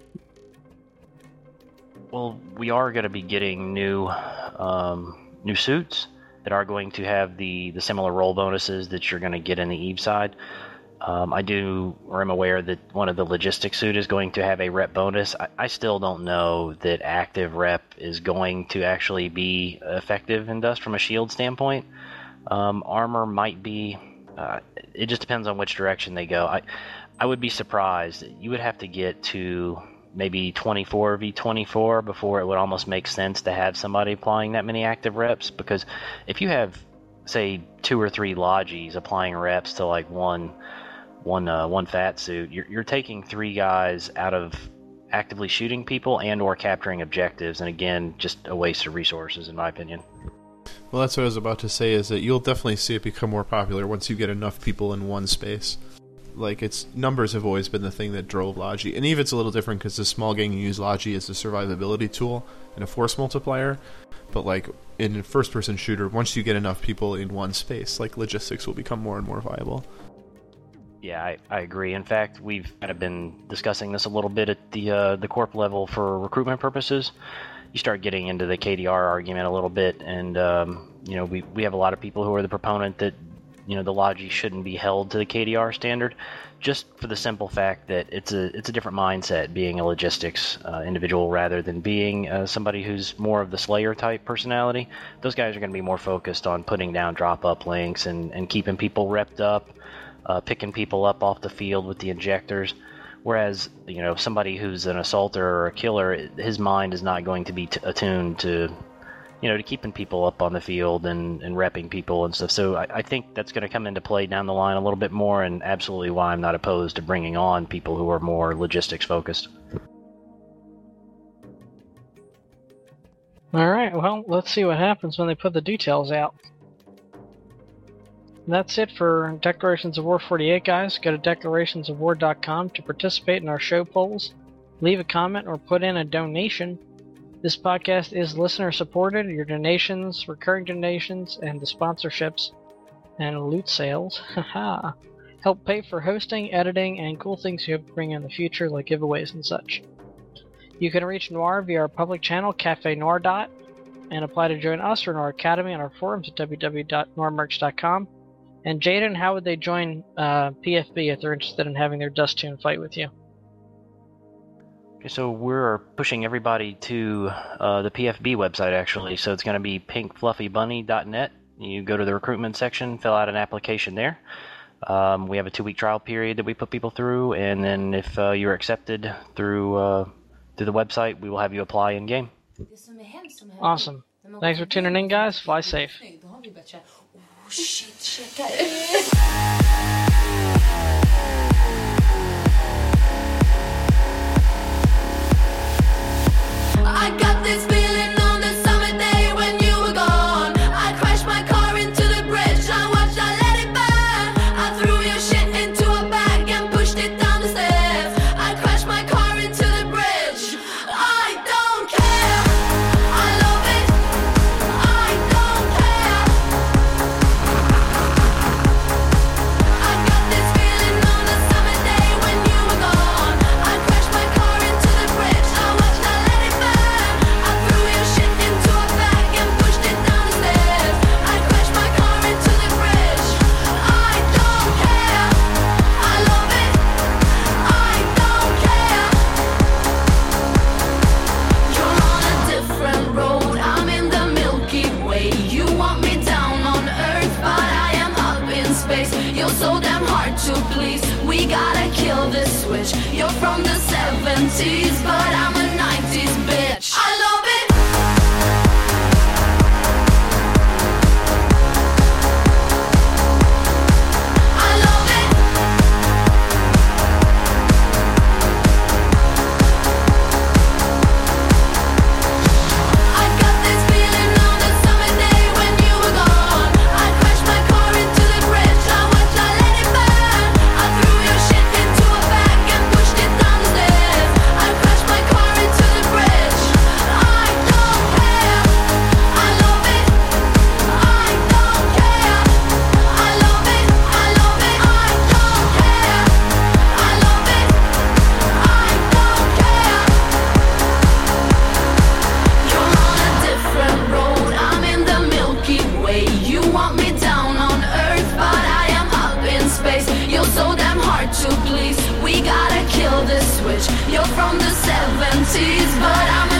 Well, we are going to be getting new suits that are going to have the similar role bonuses that you're going to get in the Eve side. I am aware that one of the logistics suit is going to have a rep bonus. I still don't know that active rep is going to actually be effective in Dust from a shield standpoint. Armor might be. It just depends on which direction they go. I would be surprised. You would have to get to maybe 24v24 before it would almost make sense to have somebody applying that many active reps, because if you have, say, 2 or 3 Logis applying reps to like one fat suit, you're taking 3 guys out of actively shooting people and or capturing objectives, and again, just a waste of resources in my opinion. Well, that's what I was about to say, is that you'll definitely see it become more popular once you get enough people in one space. Like, its numbers have always been the thing that drove Logi, and Eve it's a little different because the small gang use Logi as a survivability tool and a force multiplier, but like in a first-person shooter, once you get enough people in one space, like, logistics will become more and more viable. Yeah, I agree. In fact, we've kind of been discussing this a little bit at the corp level for recruitment purposes. You start getting into the KDR argument a little bit, and we have a lot of people who are the proponent that the Logi shouldn't be held to the KDR standard, just for the simple fact that it's a different mindset being a logistics individual rather than being somebody who's more of the Slayer type personality. Those guys are going to be more focused on putting down drop-up links and keeping people repped up, picking people up off the field with the injectors. Whereas, somebody who's an assaulter or a killer, his mind is not going to be attuned to, to keeping people up on the field and repping people and stuff. So I think that's going to come into play down the line a little bit more, and absolutely why I'm not opposed to bringing on people who are more logistics focused. All right, well, let's see what happens when they put the details out. And that's it for Declarations of War 48, guys. Go to declarationsofwar.com to participate in our show polls, leave a comment, or put in a donation. This podcast is listener-supported. Your donations, recurring donations, and the sponsorships and loot sales help pay for hosting, editing, and cool things you hope to bring in the future, like giveaways and such. You can reach Noir via our public channel, Cafe Noir, and apply to join us or Noir Academy on our forums at www.noirmerch.com. And Jaden, how would they join PFB if they're interested in having their Dust Tune fight with you? Okay, so we're pushing everybody to the PFB website, actually. So it's going to be pinkfluffybunny.net. You go to the recruitment section, fill out an application there. We have a 2-week trial period that we put people through, and then if you're accepted through the website, we will have you apply in-game. Awesome. Thanks for tuning in, guys. Fly safe. Oh, shit. I got this feeling on the summer day when you were gone. I crashed my car into the bridge. I watched, I let it burn. I threw your shit into a bag and pushed it down the stairs. I crashed my car into the bridge. I don't care. I love it. I don't care. I got this feeling on the summer day when you were gone. I crashed my car into the bridge. I watched, I let it burn. I threw your shit into a bag and pushed it down the stairs. I crashed my car into the bridge. I don't care. I love it. I don't care. You're on a different road. I'm in the Milky Way. You want me down on Earth, but I am up in space. You're so damn hard to please. We gotta kill this switch. You're from the 70s, but I'm a 90s bitch. I love it. I love it. I got this feeling on the summer day when you were gone. I crashed my car into the bridge. I watched, I let it burn. I threw your shit into a bag and pushed it down the stairs. I crashed my car into the bridge. I don't care. I love it. I don't care. I love it. I love it. I don't care. I love it. I don't care. You're on a different road. I'm in the Milky Way. You want me down on Earth, but I am up in space. You're so damn hard to please. We gotta kill this switch. You're from the 70s, but I'm